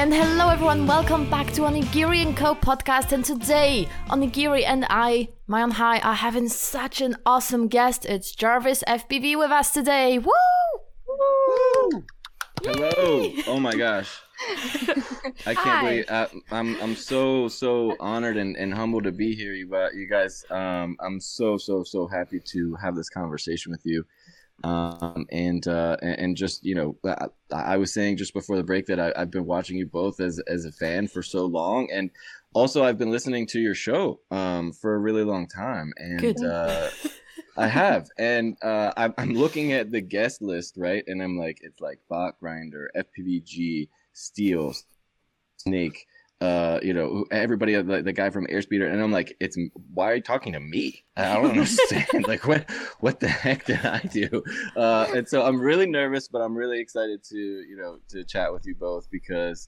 And hello everyone, welcome back to Onigiri & Co podcast. And today, Onigiri and I, Mayon Hai, are having such an awesome guest. It's Jarvis FPV with us today. Woo! Woo! Hello! Oh my gosh. I can't believe I'm so honored and humbled to be here, you guys. I'm so happy to have this conversation with you. And just, you know, I was saying just before the break that I've been watching you both as a fan for so long, and also I've been listening to your show for a really long time, and I have, and I'm looking at the guest list, right, and I'm like, it's like Bot Grinder, FPVG, Steel, Snake, you know, everybody, the guy from Airspeeder, and I'm like, why are you talking to me? I don't understand. Like, what the heck did I do? And so I'm really nervous, but I'm really excited to chat with you both because,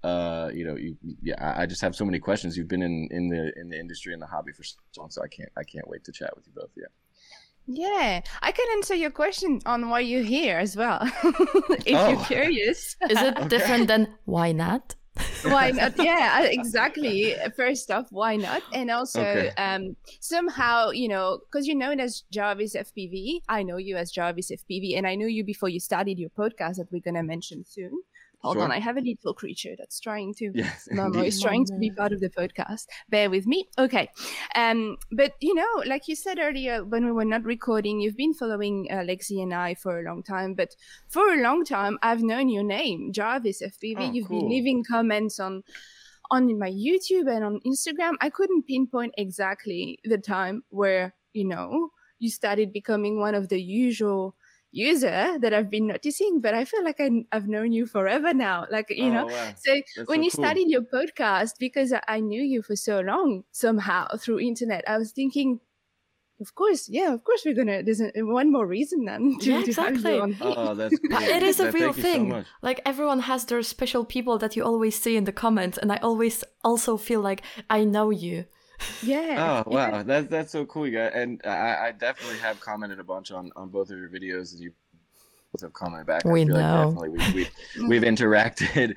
I just have so many questions. You've been in the industry and the hobby for so long, so I can't wait to chat with you both. Yeah, I can answer your question on why you're here as well, if you're curious. Is it different than why not? Why not? Yeah, exactly. First off, why not? And also, somehow, you know, because you're known as Jarvis FPV. I know you as Jarvis FPV, and I knew you before you started your podcast that we're going to mention soon. Hold on, I have a little creature that's trying to. Yes, Momo is trying to be part of the podcast. Bear with me. Okay. But, you know, like you said earlier, when we were not recording, you've been following Lexi and I for a long time. But for a long time, I've known your name, Jarvis FPV. You've been leaving comments on my YouTube and on Instagram. I couldn't pinpoint exactly the time where, you know, you started becoming one of the usual user that I've been noticing, but I feel like I've known you forever now, like, you know. Wow. So that's when you started your podcast, because I knew you for so long somehow through internet, I was thinking, of course we're gonna, there's one more reason then to have you on. Oh, that's great. It is a real thing. So like, everyone has their special people that you always see in the comments, and I always also feel like I know you. Yeah. Oh wow, that's so cool, you guys. And I definitely have commented a bunch on both of your videos, and you both have commented back. We I feel know. Like definitely we've interacted,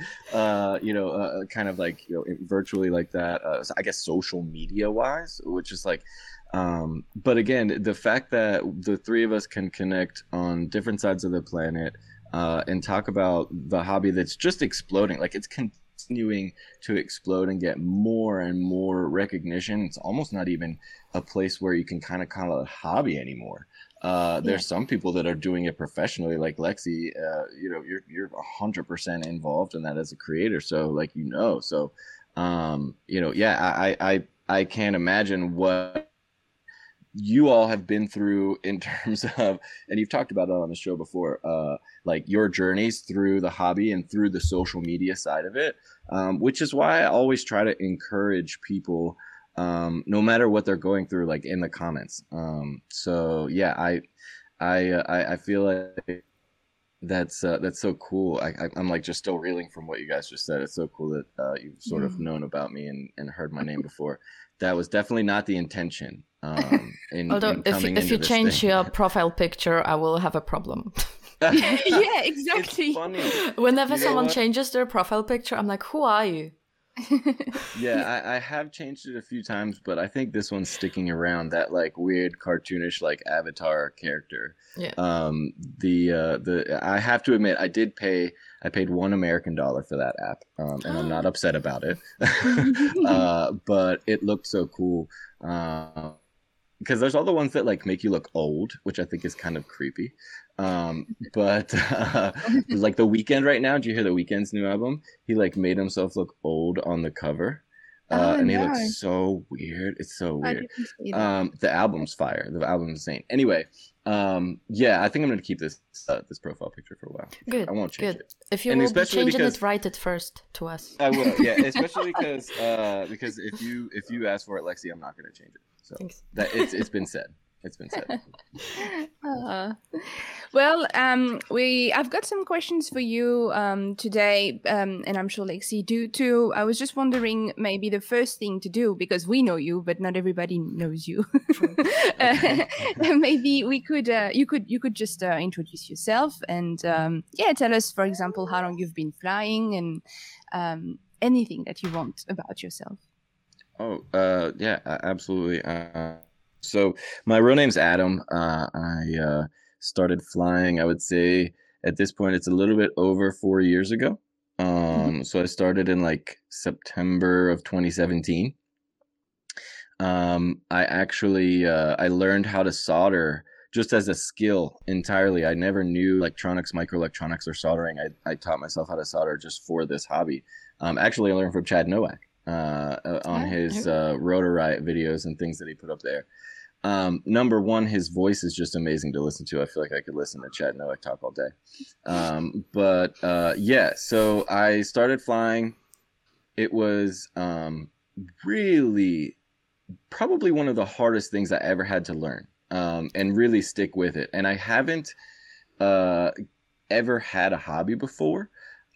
kind of like, you know, virtually like that. So I guess social media wise, which is like, but again, the fact that the three of us can connect on different sides of the planet, and talk about the hobby that's just exploding, like it's continuing to explode and get more and more recognition. It's almost not even a place where you can kind of call it a hobby anymore. There's some people that are doing it professionally, like Lexi. You know, you're 100% involved in that as a creator. So, like, you know, so you know, yeah, I can't imagine what you all have been through in terms of, and you've talked about that on the show before, like your journeys through the hobby and through the social media side of it, which is why I always try to encourage people, no matter what they're going through, like in the comments. So yeah, I feel like that's so cool. I'm like just still reeling from what you guys just said. It's so cool that you've sort of known about me and heard my name before. That was definitely not the intention. Although if you change your profile picture, I will have a problem. Yeah, exactly. It's funny. Whenever someone changes their profile picture, I'm like, who are you? Yeah, I have changed it a few times, but I think this one's sticking around, that like weird cartoonish like avatar character. Yeah. I have to admit, I paid $1 American for that app, and I'm not upset about it. But it looked so cool. Because there's all the ones that like make you look old, which I think is kind of creepy. But like The Weeknd right now, did you hear The Weeknd's new album? He like made himself look old on the cover. And he looks so weird. It's so weird. The album's fire. The album's insane. Anyway, yeah, I think I'm going to keep this profile picture for a while. Good. I won't change it. If you will be changing it, write it first to us. I will. Yeah, especially because if you ask for it, Lexi, I'm not going to change it. So thanks. It's been said. It's been said. Well, I've got some questions for you today, and I'm sure Lexi do too. I was just wondering, maybe the first thing to do, because we know you, but not everybody knows you. Maybe we could, you could just introduce yourself and tell us, for example, how long you've been flying and anything that you want about yourself. Oh, yeah, absolutely. So my real name's Adam. I started flying, I would say at this point, it's a little bit over 4 years ago. So I started in like September of 2017. I actually, I learned how to solder just as a skill entirely. I never knew electronics, microelectronics, or soldering. I taught myself how to solder just for this hobby. Actually, I learned from Chad Nowak on his Rotor Riot videos and things that he put up there. Number one, his voice is just amazing to listen to. I feel like I could listen to Chad Nowak talk all day. Yeah, so I started flying. It was really probably one of the hardest things I ever had to learn and really stick with it. And I haven't ever had a hobby before.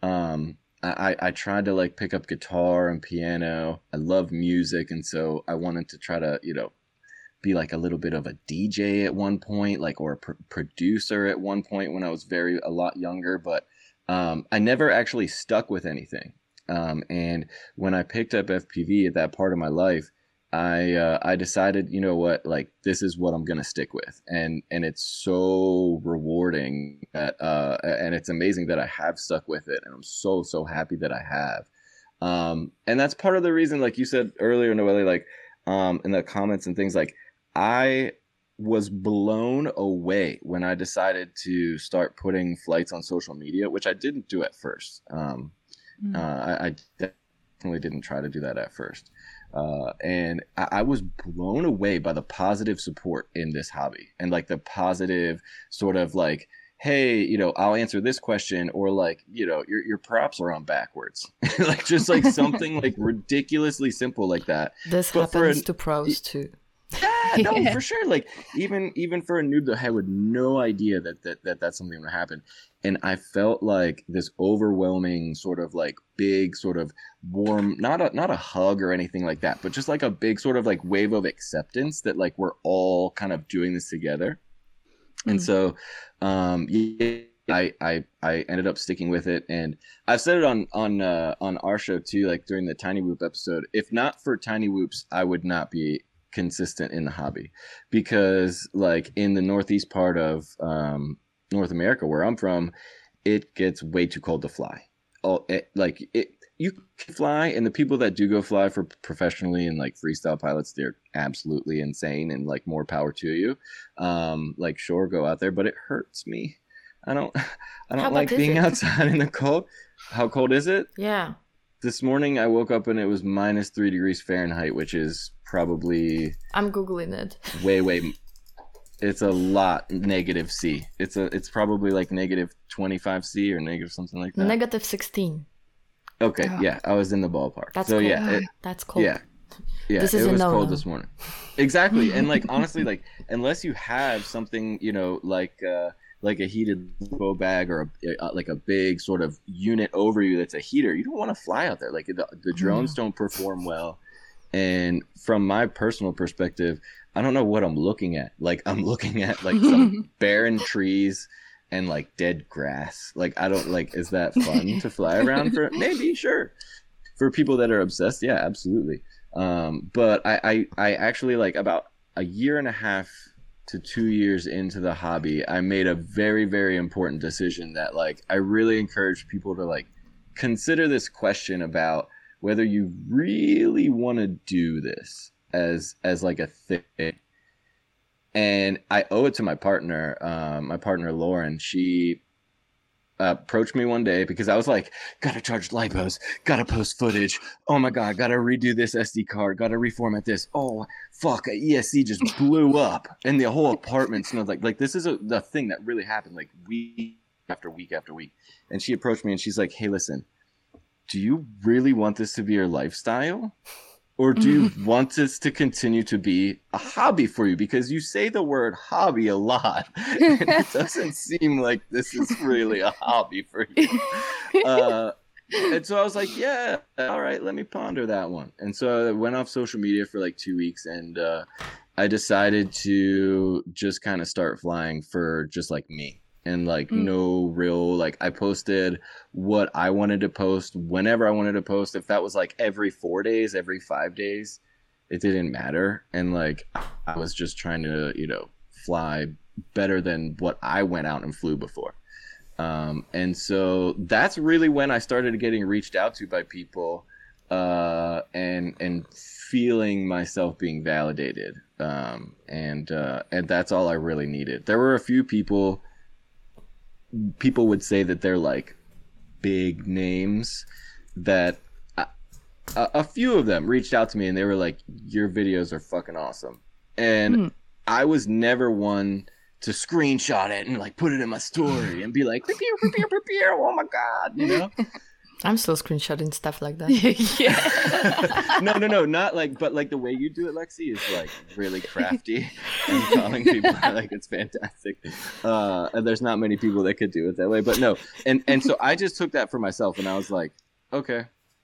I tried to like pick up guitar and piano. I love music, and so I wanted to try to, be like a little bit of a DJ at one point, like, or a producer at one point when I was a lot younger, but I never actually stuck with anything. And when I picked up FPV at that part of my life, I decided, you know what, like, this is what I'm going to stick with. And it's so rewarding that, and it's amazing that I have stuck with it. And I'm so, so happy that I have. And that's part of the reason, like you said earlier, Noelle, like, in the comments and things, like, I was blown away when I decided to start putting flights on social media, which I didn't do at first. I definitely didn't try to do that at first. And I was blown away by the positive support in this hobby, and like the positive sort of like, hey, I'll answer this question, or like, your props are on backwards. Like just like something like ridiculously simple like that. This happens to pros too. Yeah, no, for sure. Like even for a noob that had no idea that's something that happened. And I felt like this overwhelming sort of like big sort of warm, not a hug or anything like that, but just like a big sort of like wave of acceptance that like we're all kind of doing this together. And so yeah, I ended up sticking with it, and I've said it on our show too, like during the Tiny Whoop episode. If not for Tiny Whoops, I would not be consistent in the hobby, because like in the northeast part of North America where I'm from, it gets way too cold to fly. You can fly, and the people that do go fly for professionally and like freestyle pilots, they're absolutely insane, and like more power to you. Like sure, go out there, but it hurts me. I don't like being outside in the cold. How cold is it? Yeah. This morning I woke up and it was -3 degrees Fahrenheit, which is probably, I'm Googling it. Way. It's a lot -C. It's probably like -25 C or negative something like that. -16. Okay, yeah, I was in the ballpark. That's so cold. Yeah, that's cold. Yeah, this is it was no-no. cold this morning. Exactly, and like honestly, like unless you have something, like a heated bow bag or like a big sort of unit over you that's a heater, you don't want to fly out there. Like the drones don't perform well. And from my personal perspective, I don't know what I'm looking at. Like I'm looking at like some barren trees and like dead grass. Like I don't like, is that fun to fly around for? Maybe, sure. For people that are obsessed, yeah, absolutely. But I actually, like, about a year and a half to 2 years into the hobby, I made a very, very important decision that like I really encourage people to like consider this question about whether you really want to do this as like a thing. And I owe it to my partner Lauren. She approached me one day because I was like, gotta charge lipos, gotta post footage, oh my god, gotta redo this SD card, gotta reformat this, oh fuck, ESC just blew up and the whole apartment smelled like this is the thing that really happened like week after week after week. And she approached me and she's like, hey, listen, do you really want this to be your lifestyle? Or do you want this to continue to be a hobby for you? Because you say the word hobby a lot, and it doesn't seem like this is really a hobby for you. And so I was like, yeah, all right, let me ponder that one. And so I went off social media for like 2 weeks, and I decided to just kind of start flying for just like me. and like no real, like I posted what I wanted to post whenever I wanted to post. If that was like every 4 days, every 5 days, it didn't matter. And like I was just trying to, you know, fly better than what I went out and flew before. And so that's really when I started getting reached out to by people, and feeling myself being validated. And that's all I really needed. There were a few people would say that they're like big names, that a few of them reached out to me and they were like, your videos are fucking awesome. And I was never one to screenshot it and like put it in my story and be like, oh my God, you know? I'm still screenshotting stuff like that. Yeah. No, not like, but like the way you do it, Lexi, is like really crafty and calling people like it's fantastic. And there's not many people that could do it that way, but no. And so I just took that for myself and I was like, okay,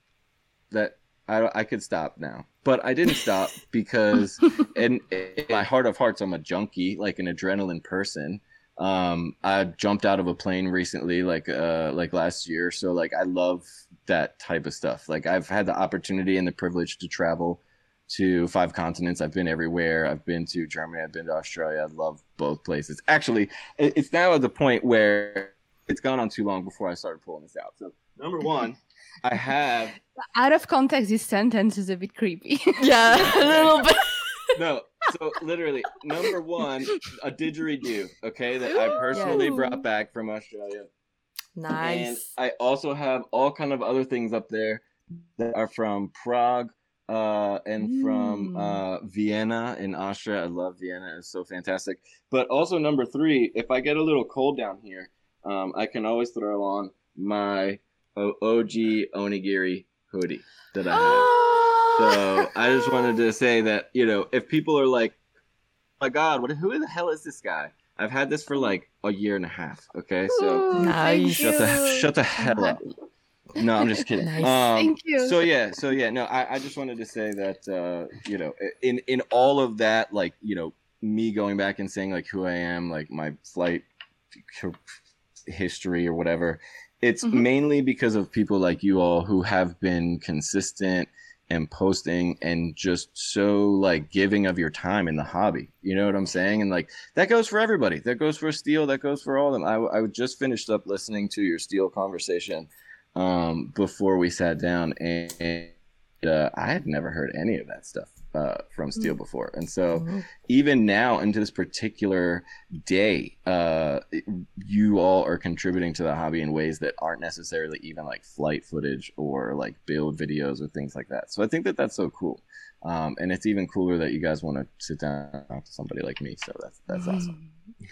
that I could stop now. But I didn't stop because in my heart of hearts, I'm a junkie, like an adrenaline person. I jumped out of a plane recently, like last year. So like, I love that type of stuff. Like I've had the opportunity and the privilege to travel to 5 continents. I've been everywhere. I've been to Germany. I've been to Australia. I love both places. Actually, it's now at the point where it's gone on too long before I started pulling this out. So number one, I have... Out of context, this sentence is a bit creepy. Yeah, a little bit. No, so literally, number one, a didgeridoo, okay, that I personally brought back from Australia. Nice. And I also have all kind of other things up there that are from Prague and from Vienna in Austria. I love Vienna. It's so fantastic. But also number 3, if I get a little cold down here, I can always throw on my OG Onigiri hoodie that I have. So I just wanted to say that, you know, if people are like, oh my God, who the hell is this guy? I've had this for like a year and a half. Okay, so nice. Shut the hell up. No, I'm just kidding. Nice. Thank you. So yeah. No, I just wanted to say that, you know, in all of that, like, you know, me going back and saying like who I am, like my flight history or whatever, it's mainly because of people like you all who have been consistent and posting and just so like giving of your time in the hobby. You know what I'm saying? And like that goes for everybody. That goes for Steel. That goes for all of them. I just finished up listening to your Steel conversation before we sat down, and I had never heard any of that stuff from Steel before. And so even now into this particular day, you all are contributing to the hobby in ways that aren't necessarily even like flight footage or like build videos or things like that. So I think that that's so cool. And it's even cooler that you guys want to sit down and talk to somebody like me. So that's awesome.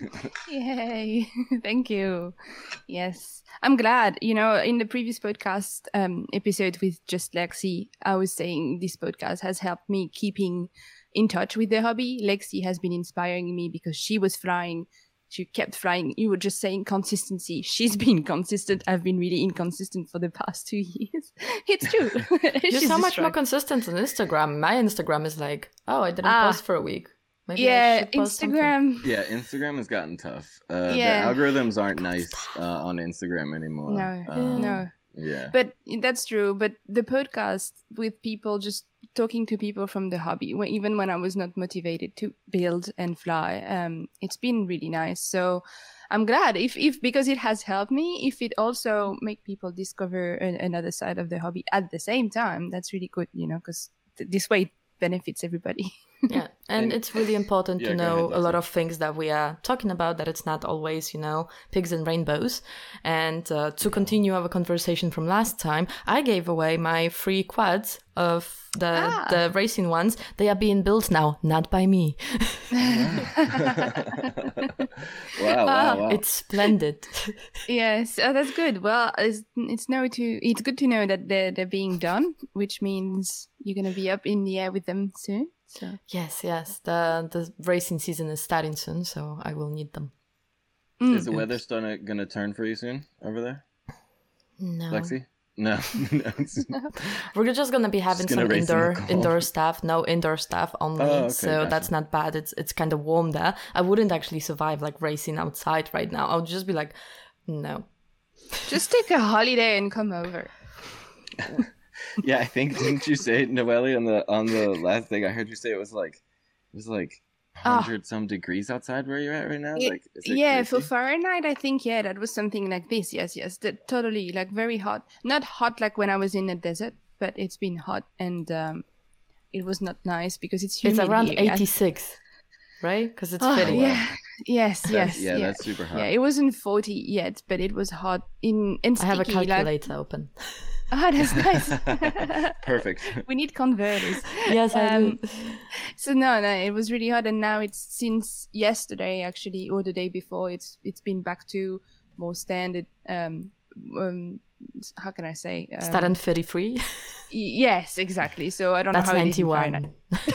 Yay. Thank you. Yes, I'm glad. You know, in the previous podcast episode with Just Lexi, I was saying this podcast has helped me keeping in touch with the hobby. Lexi has been inspiring me because she was flying. She kept flying. You were just saying consistency. She's been consistent. I've been really inconsistent for the past 2 years. It's true. You're so much more consistent on Instagram. My Instagram is like, oh, I didn't post for a week. Maybe Instagram. Yeah, Instagram has gotten tough. The algorithms aren't nice on Instagram anymore. No. Yeah. But that's true. But the podcast with people, just talking to people from the hobby, even when I was not motivated to build and fly, it's been really nice. So I'm glad if because it has helped me, if it also make people discover another side of the hobby at the same time, that's really good, you know, because this way it benefits everybody. Yeah, and it's really important to know a lot of things that we are talking about, that it's not always, you know, pigs and rainbows. And to continue our conversation from last time, I gave away my 3 quads of the racing ones. They are being built now, not by me. Wow. It's splendid. Yes, that's good. Well, it's good to know that they're being done, which means you're going to be up in the air with them soon. So. Yes. The racing season is starting soon, so I will need them. Is the weather going to turn for you soon over there? No. Lexi? No, We're just gonna be having some indoor staff, no indoor staff only. Okay, so gotcha. That's not bad. It's kind of warm there. I wouldn't actually survive like racing outside right now. I would just be like, no. Just take a holiday and come over. Yeah, I think, didn't you say, Noelle, on the last thing I heard you say, it was like 100 some degrees outside where you're at right now? Like, is it yeah, crazy? for Fahrenheit, I think, yeah, that was something like this. Yes, totally, like very hot. Not hot like when I was in the desert, but it's been hot, and it was not nice because it's humid. It's around here, 86, right? Because it's pretty. pretty. Yeah, yes. That's super hot. Yeah, it wasn't 40 yet, but it was hot and sticky. I have a calculator open. Oh, that's nice. Perfect. We need converters. Yes, I do. So no, it was really hot, and now it's since yesterday actually, or the day before. It's been back to more standard. How can I say? Standard 33. Yes, exactly. So I don't That's know how 91.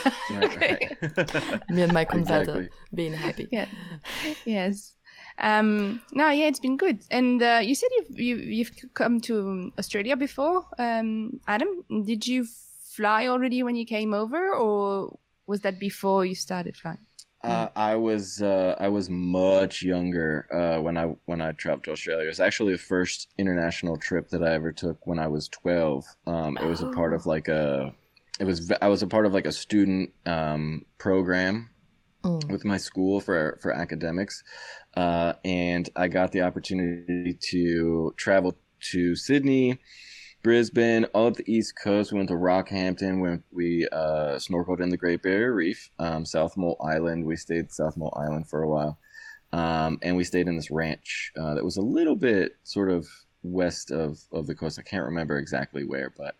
Right. Me and my converter Exactly. being happy. Yeah. Yes. No, yeah, it's been good. And you said you've come to Australia before, Adam. Did you fly already when you came over, or was that before you started flying? I was much younger when I traveled to Australia. It was actually the first international trip that I ever took when I was 12. It was a part of like I was a part of like a student program with my school for academics, and I got the opportunity to travel to Sydney, Brisbane, all up the East Coast. We went to Rockhampton. We snorkeled in the Great Barrier Reef, South Mole Island. We stayed at South Mole Island for a while, and we stayed in this ranch that was a little bit sort of west of the coast. I can't remember exactly where, but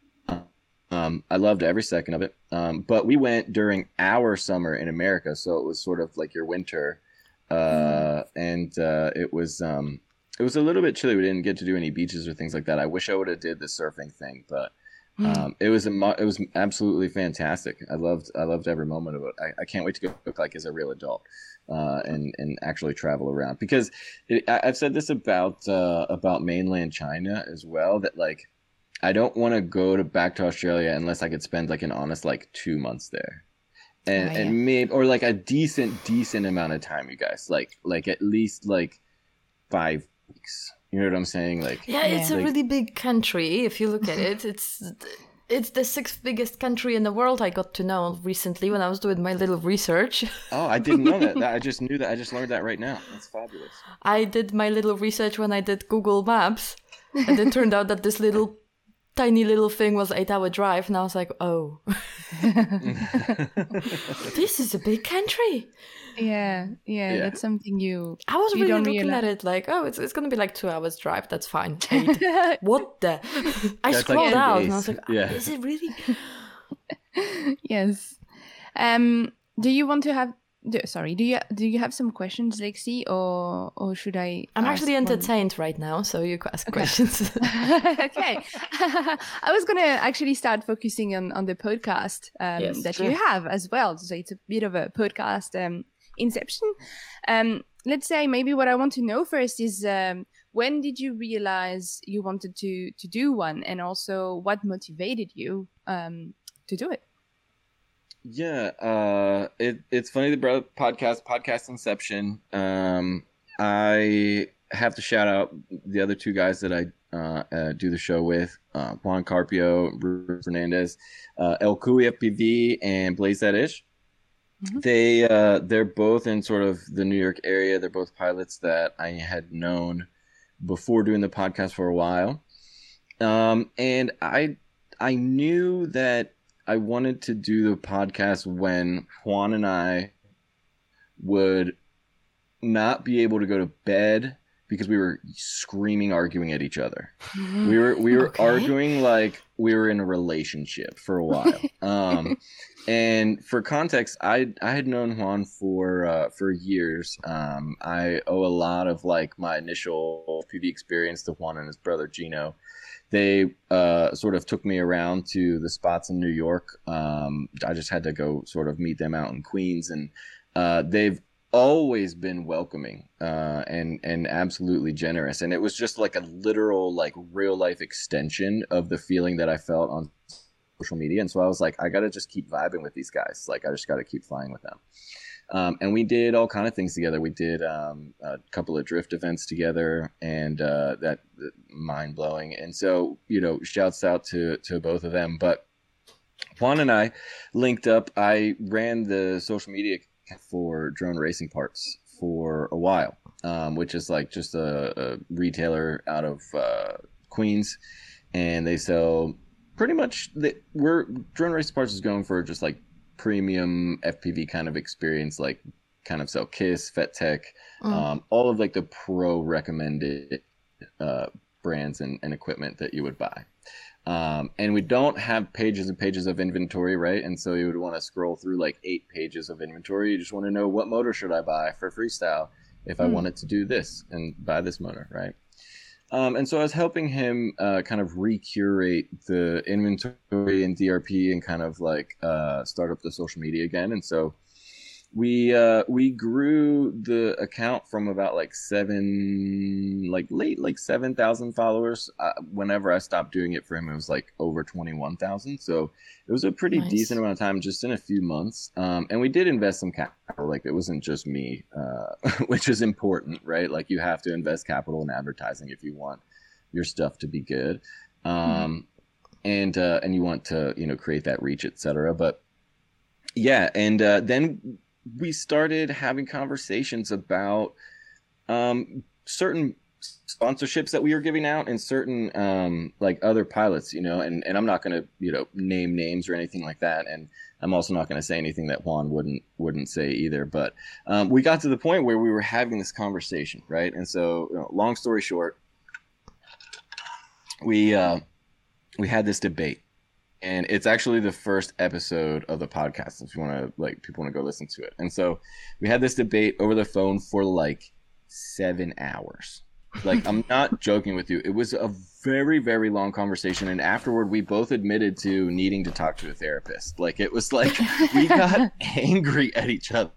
I loved every second of it. But we went during our summer in America, so it was sort of like your winter, and it was a little bit chilly. We didn't get to do any beaches or things like that. I wish I would have did the surfing thing, but it was absolutely fantastic. I loved every moment of it. I can't wait to go like as a real adult and actually travel around, because I've said this about mainland China as well, that like I don't want to go back to Australia unless I could spend like an honest like 2 months there. And maybe, or like a decent amount of time, you guys, like at least like 5 weeks. You know what I'm saying? Like, yeah, it's a really big country. If you look at it, it's the 6th biggest country in the world. I got to know recently when I was doing my little research. Oh, I didn't know that. I just knew that. I just learned that right now. That's fabulous. I did my little research when I did Google Maps, and it turned out that this tiny little thing was 8-hour drive, and I was like, oh, this is a big country. Yeah, that's something I was really looking at it like, oh, it's gonna be like 2 hours drive. That's fine. 8. What the? I scrolled out and I was like, is it really? Yes. Do you want to have? Do you have some questions, Lexi, or should I? I'm actually entertained right now, so you can ask questions. Okay. I was gonna actually start focusing on the podcast that you have as well. So it's a bit of a podcast inception. Let's say maybe what I want to know first is when did you realize you wanted to do one, and also what motivated you to do it? Yeah, it's funny that brought up podcast inception. I have to shout out the other two guys that I do the show with, Juan Carpio, Bruce Fernandez, El Cui FPV, and Blaze That Ish. Mm-hmm. They're both in sort of the New York area. They're both pilots that I had known before doing the podcast for a while, and I knew that I wanted to do the podcast when Juan and I would not be able to go to bed because we were screaming, arguing at each other. We were arguing like we were in a relationship for a while. And for context, I had known Juan for years. I owe a lot of like my initial PV experience to Juan and his brother Gino. They sort of took me around to the spots in New York. I just had to go sort of meet them out in Queens, and they've always been welcoming and absolutely generous, and it was just like a literal, like, real life extension of the feeling that I felt on social media. And so I was like, I gotta just keep vibing with these guys. Like, I just gotta keep flying with them. And we did all kind of things together. We did a couple of drift events together, and that mind blowing. And so, you know, shouts out to both of them. But Juan and I linked up. I ran the social media for Drone Racing Parts for a while, which is like just a retailer out of Queens, and they sell pretty much. Drone Racing Parts is going for just like premium FPV kind of experience, like kind of sell KISS, FetTech, all of like the pro recommended brands and equipment that you would buy. And we don't have pages and pages of inventory, right? And so you would want to scroll through like 8 pages of inventory. You just want to know, what motor should I buy for freestyle if I wanted to do this and buy this motor, right? And so I was helping him kind of recurate the inventory and DRP and kind of like start up the social media again. And so we grew the account from about like 7,000 followers. Whenever I stopped doing it for him, it was like over 21,000. So it was a pretty decent amount of time just in a few months. And we did invest some capital. Like, it wasn't just me, which is important, right? Like, you have to invest capital in advertising if you want your stuff to be good. And you want to, you know, create that reach, etc. But yeah, and then we started having conversations about certain sponsorships that we were giving out and certain like other pilots, you know, and I'm not going to, you know, name names or anything like that. And I'm also not going to say anything that Juan wouldn't say either. But we got to the point where we were having this conversation, right? And so, you know, long story short, we had this debate. And it's actually the first episode of the podcast, if you want to, like, people want to go listen to it. And so we had this debate over the phone for like 7 hours. Like, I'm not joking with you. It was a very, very long conversation. And afterward, we both admitted to needing to talk to a therapist. Like, it was like we got angry at each other.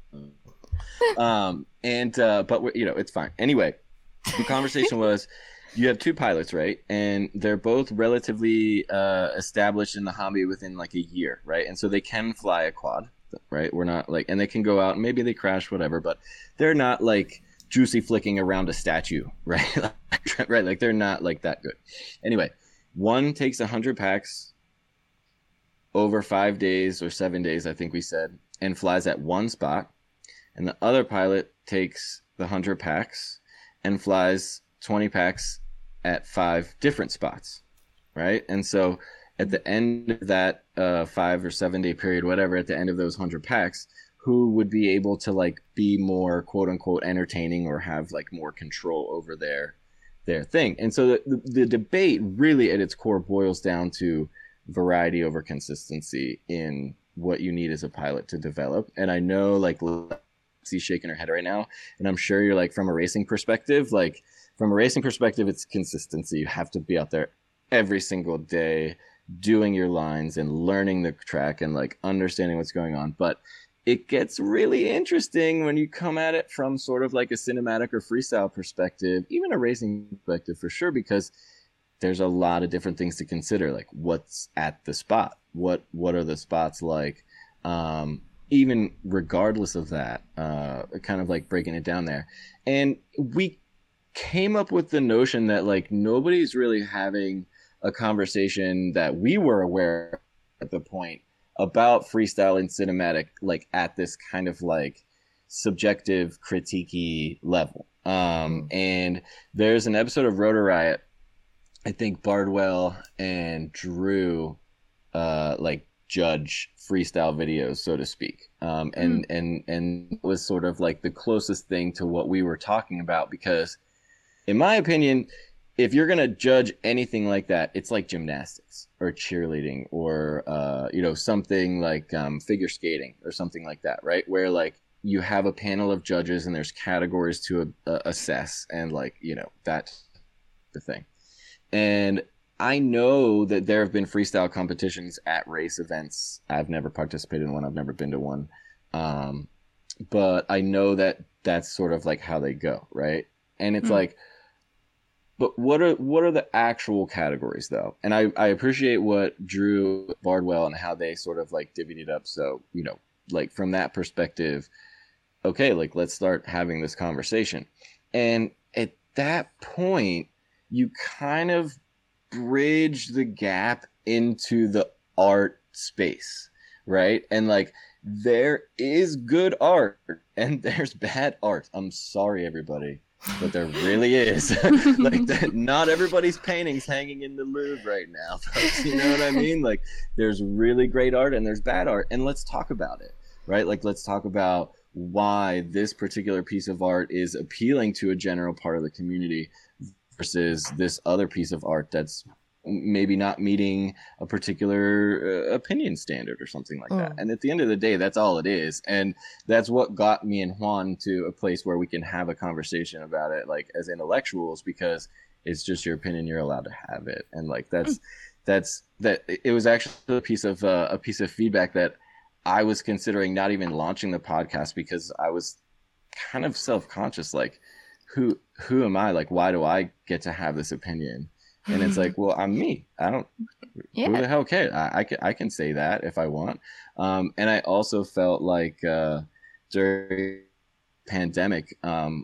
But you know, it's fine. Anyway, the conversation was, you have 2 pilots, right? And they're both relatively established in the hobby within like a year, right? And so they can fly a quad, right? We're not like, and they can go out and maybe they crash, whatever, but they're not like juicy flicking around a statue, right? Right? Like, they're not like that good. Anyway, one takes 100 packs over 5 days or 7 days, I think we said, and flies at one spot. And the other pilot takes the 100 packs and flies 20 packs at 5 different spots, right? And so at the end of that 5 or 7 day period, whatever, at the end of those 100 packs, who would be able to like be more quote unquote entertaining or have like more control over their thing? And so the debate really at its core boils down to variety over consistency in what you need as a pilot to develop. And I know, like, Lexi's shaking her head right now, and I'm sure you're like, from a racing perspective, like, from a racing perspective, it's consistency. You have to be out there every single day doing your lines and learning the track and like understanding what's going on. But it gets really interesting when you come at it from sort of like a cinematic or freestyle perspective, even a racing perspective for sure, because there's a lot of different things to consider, like what's at the spot, what are the spots like, even regardless of that, kind of like breaking it down there. And we came up with the notion that like nobody's really having a conversation that we were aware at the point about freestyle and cinematic, like at this kind of like subjective critique-y level. And there's an episode of Rotor Riot, I think Bardwell and Drew like judge freestyle videos, so to speak. And was sort of like the closest thing to what we were talking about, because in my opinion, if you're going to judge anything like that, it's like gymnastics or cheerleading or, you know, something like figure skating or something like that, right? Where like you have a panel of judges and there's categories to assess and like, you know, that's the thing. And I know that there have been freestyle competitions at race events. I've never participated in one. I've never been to one. but I know that that's sort of like how they go, right? And it's like, but what are the actual categories though? And I appreciate what Drew Bardwell and how they sort of like divvied it up. So, you know, like from that perspective, okay, like let's start having this conversation. And at that point, you kind of bridge the gap into the art space, right? And like there is good art and there's bad art. I'm sorry, everybody, but there really is. Like not everybody's paintings hanging in the Louvre right now, folks. You know what I mean? Like there's really great art and there's bad art, and let's talk about it, right? Like let's talk about why this particular piece of art is appealing to a general part of the community versus this other piece of art that's maybe not meeting a particular opinion standard or something like that. And at the end of the day, that's all it is. And that's what got me and Juan to a place where we can have a conversation about it, like as intellectuals, because it's just your opinion. You're allowed to have it. And like, that's that it was actually a piece of feedback that I was considering not even launching the podcast because I was kind of self-conscious. Like, who am I? Like, why do I get to have this opinion? And it's like, well, I'm me. I don't. Yeah. Who the hell cares? I can say that if I want. And I also felt like during pandemic,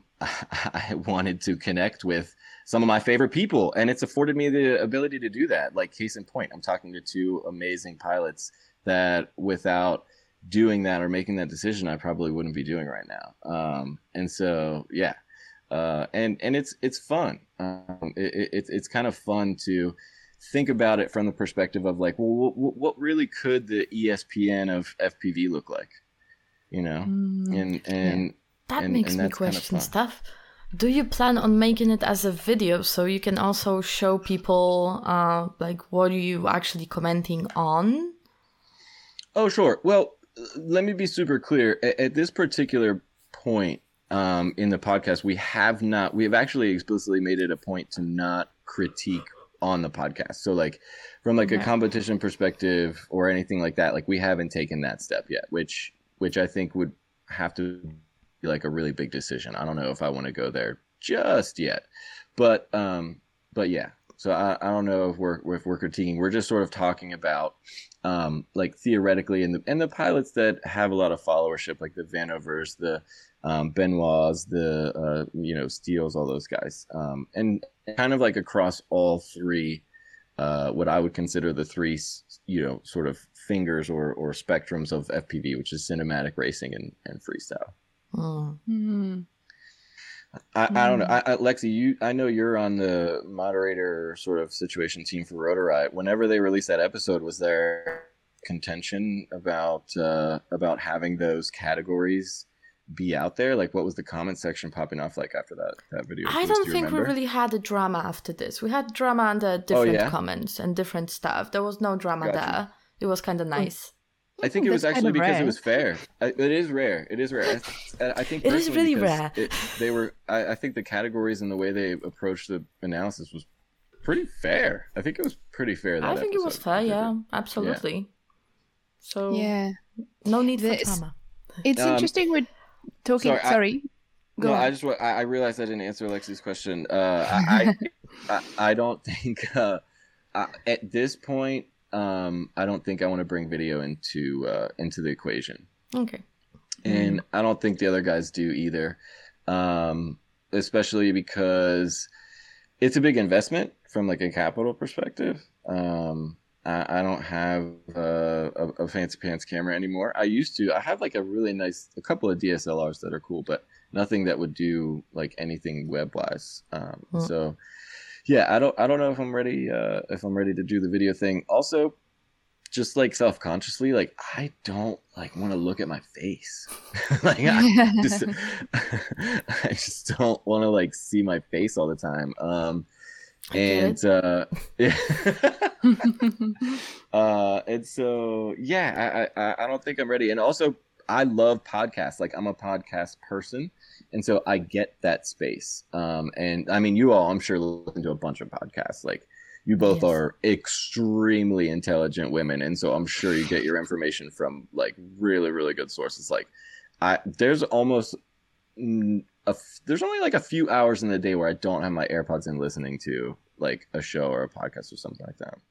I wanted to connect with some of my favorite people, and it's afforded me the ability to do that. Like case in point, I'm talking to two amazing pilots that without doing that or making that decision, I probably wouldn't be doing right now. And so, yeah. And it's fun. It's kind of fun to think about it from the perspective of like, well, what really could the ESPN of FPV look like, you know? And that makes me question stuff. Do you plan on making it as a video so you can also show people like what are you actually commenting on? Oh, sure. Well, let me be super clear. At this particular point, in the podcast, we have actually explicitly made it a point to not critique on the podcast. So like from like a competition perspective or anything like that, like we haven't taken that step yet, which I think would have to be like a really big decision. I don't know if I want to go there just yet, but yeah. So I don't know if we're critiquing. We're just sort of talking about like theoretically and the pilots that have a lot of followership, like the Vanovers, the Benoits, the Steels, all those guys, and kind of like across all three, what I would consider the three, sort of fingers or spectrums of FPV, which is cinematic, racing, and freestyle. Mm-hmm. I don't know. Lexi, I know you're on the moderator sort of situation team for Rotorite. Whenever they released that episode, was there contention about having those categories be out there? Like, what was the comment section popping off like after that video? I don't think we really had a drama after this. We had drama under different comments and different stuff. There was no drama there. It was kind of nice. I think it was actually because it was fair. It is rare. It is rare. I think it is really rare. I think the categories and the way they approached the analysis was pretty fair. I think it was pretty fair. I think it was fair. Yeah, absolutely. Yeah. So no need for drama. It's interesting. We're talking. Sorry. Go on. I realized I didn't answer Lexi's question. I don't think at this point. I don't think I want to bring video into the equation. Okay. And I don't think the other guys do either, especially because it's a big investment from like a capital perspective. I don't have a fancy pants camera anymore. I used to. I have like a couple of DSLRs that are cool, but nothing that would do like anything web wise. So. Yeah, I don't know if I'm ready to do the video thing. Also, just like self-consciously, like I don't like want to look at my face. Like I just don't want to like see my face all the time. And so yeah, I don't think I'm ready. And also I love podcasts. Like I'm a podcast person. And so I get that space. And I mean, you all, I'm sure, listen to a bunch of podcasts. Like you both are extremely intelligent women. And so I'm sure you get your information from like really, really good sources. Like there's almost there's only like a few hours in the day where I don't have my AirPods in listening to like a show or a podcast or something like that.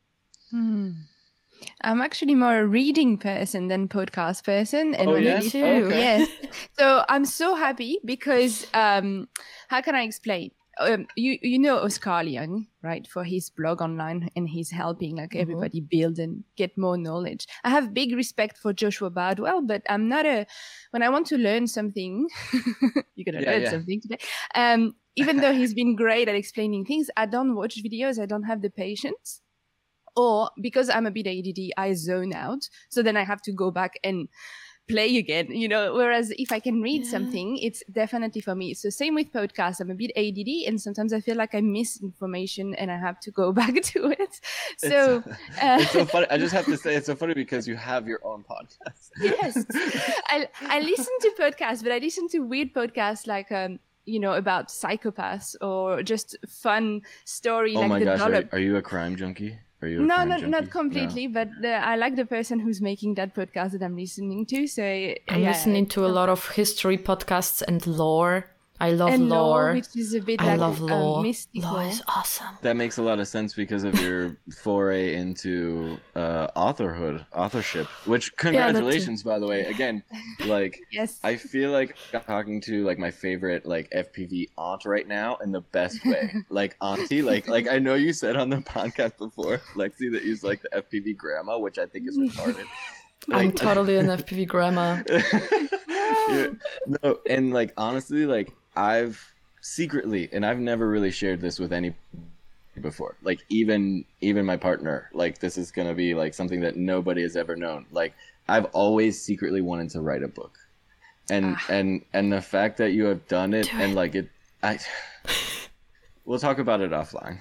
I'm actually more a reading person than podcast person. And yes? Too. Okay. Yes. So I'm so happy because how can I explain? You know Oscar Leon, right? For his blog online, and he's helping like everybody build and get more knowledge. I have big respect for Joshua Bardwell, but I'm not when I want to learn something, you're gonna learn something today. Even though he's been great at explaining things, I don't watch videos. I don't have the patience. Or because I'm a bit ADD, I zone out. So then I have to go back and play again, whereas if I can read something, it's definitely for me. So same with podcasts. I'm a bit ADD and sometimes I feel like I miss information and I have to go back to it. So it's so funny. I just have to say it's so funny because you have your own podcast. Yes. I listen to podcasts, but I listen to weird podcasts like about psychopaths or just fun story. Oh like my the gosh, are you a crime junkie? No, not completely, but I like the person who's making that podcast that I'm listening to. So I'm listening to a lot of history podcasts and lore. I love lore, which is a bit I love lore. Mystical. Lore is awesome. That makes a lot of sense because of your foray into authorship. Which congratulations, by the way. Again, like yes. I feel like I'm talking to like my favorite like FPV aunt right now in the best way. Like auntie, like I know you said on the podcast before, Lexi, that you's like the FPV grandma, which I think is retarded. I'm totally an FPV grandma. No, and like honestly, like I've secretly, and I've never really shared this with any before. Like even my partner, like this is gonna be like something that nobody has ever known. Like I've always secretly wanted to write a book, and the fact that you have done it and like it, we'll talk about it offline.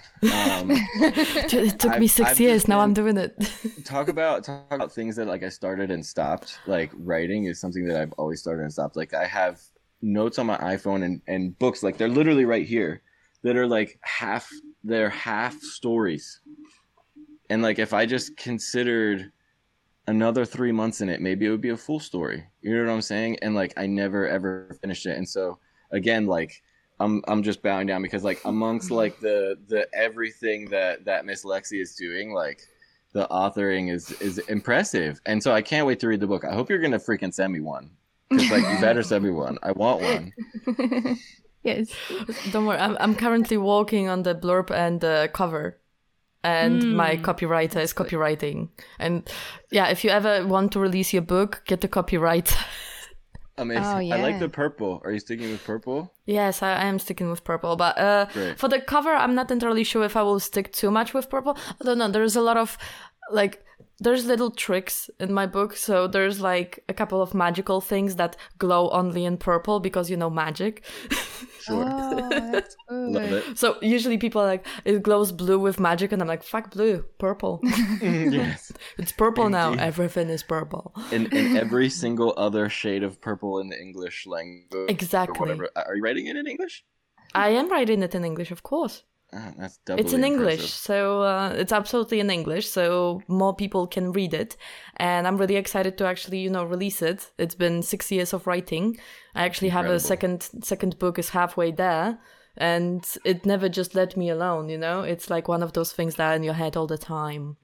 It took me 6 years. Now I'm doing it. talk about things that like I started and stopped. Like writing is something that I've always started and stopped. Like I have notes on my iPhone and books, like they're literally right here, that are like half stories. And like if I just considered another 3 months in it, maybe it would be a full story. You know what I'm saying? And like I never ever finished it. And so again, like I'm just bowing down because like amongst like the everything that Miss Lexi is doing, like the authoring is impressive. And so I can't wait to read the book. I hope you're gonna freaking send me one. Because like you better send me one. I want one. Yes. Don't worry. I'm currently working on the blurb and the cover. And my copywriter is copywriting. And yeah, if you ever want to release your book, get the copyright. Amazing. Oh, yeah. I like the purple. Are you sticking with purple? Yes, I am sticking with purple. But for the cover, I'm not entirely sure if I will stick too much with purple. I don't know. There's a lot of like... There's little tricks in my book. So there's like a couple of magical things that glow only in purple because, magic. Sure. Oh, that's good. Love it. So usually people are like, it glows blue with magic. And I'm like, fuck blue, purple. Yes. It's purple now. Indeed. Everything is purple. And every single other shade of purple in the English language. Exactly. Or whatever. Are you writing it in English? I am writing it in English, of course. That's doubly It's in English, impressive. so it's absolutely in English, so more people can read it. And I'm really excited to actually, release it. It's been 6 years of writing. I actually have a second book is halfway there, and it never just let me alone. It's like one of those things that are in your head all the time.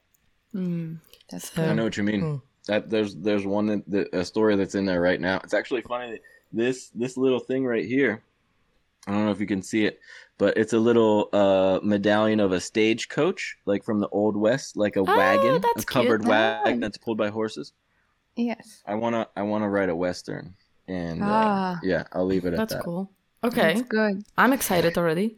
That's I know what you mean. That there's one a story that's in there right now. It's actually funny. This little thing right here. I don't know if you can see it, but it's a little medallion of a stagecoach, like from the Old West, like a wagon, a covered wagon that's pulled by horses. Yes. I wanna write a Western, and yeah, I'll leave it at that. That's cool. Okay, That's good. I'm excited already.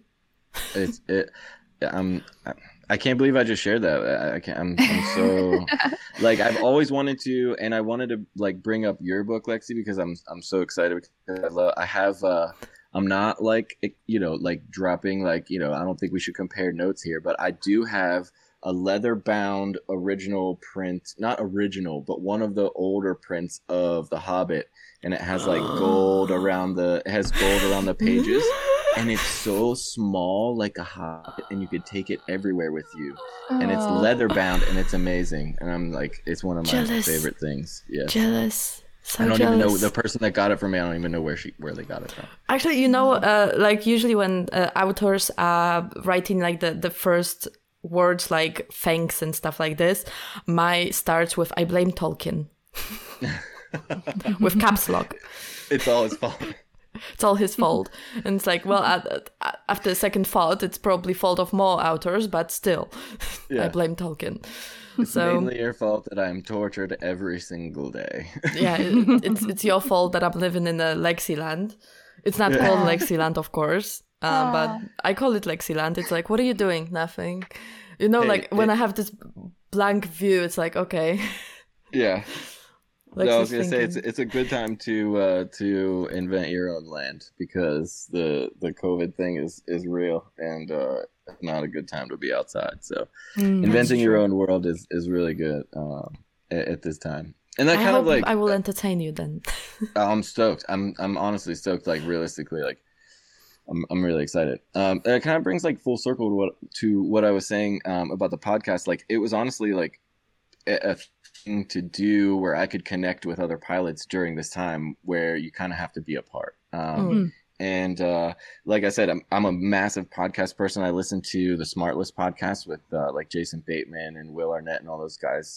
I can't believe I just shared that. I can't. I'm so like I've always wanted to, and I wanted to like bring up your book, Lexi, because I'm so excited because I have. I'm not like, like dropping like, I don't think we should compare notes here, but I do have a leather bound original print, not original, but one of the older prints of The Hobbit. And it has like gold around the pages. And it's so small, like a hobbit, and you could take it everywhere with you. And it's leather bound and it's amazing. And I'm like, it's one of my favorite things. Yeah. Jealous. So I don't jealous. even know the person that got it for me. I don't even know where they got it from. Actually, like usually when authors are writing like the first words like thanks and stuff like this, my starts with I blame Tolkien with caps lock. It's all his fault. It's all his fault. And it's like, well, after a second thought, it's probably fault of more authors, but still, I blame Tolkien. It's mainly your fault that I'm tortured every single day. Yeah, it's your fault that I'm living in a Lexiland. It's not called Lexiland, of course, but I call it Lexiland. It's like, what are you doing? Nothing. When I have this blank view, it's like, okay. Yeah. Like I was gonna say it's a good time to invent your own land, because the COVID thing is real, and not a good time to be outside. So inventing your own world is really good at this time. And that I will entertain you then. I'm stoked. I'm honestly stoked. Like realistically, like I'm really excited. It kind of brings like full circle to what I was saying about the podcast. Like it was honestly like a thing to do where I could connect with other pilots during this time where you kind of have to be apart. And like I said, I'm a massive podcast person. I listen to the Smartless podcast with like Jason Bateman and Will Arnett and all those guys.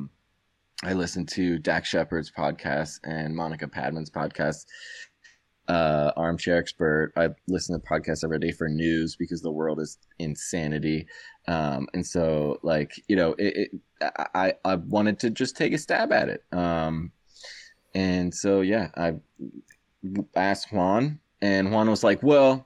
I listen to Dax Shepard's podcast and Monica Padman's podcast, Armchair Expert. I listen to podcasts every day for news because the world is insanity. And so like, I wanted to just take a stab at it. And so, yeah, I asked Juan, and Juan was like, well,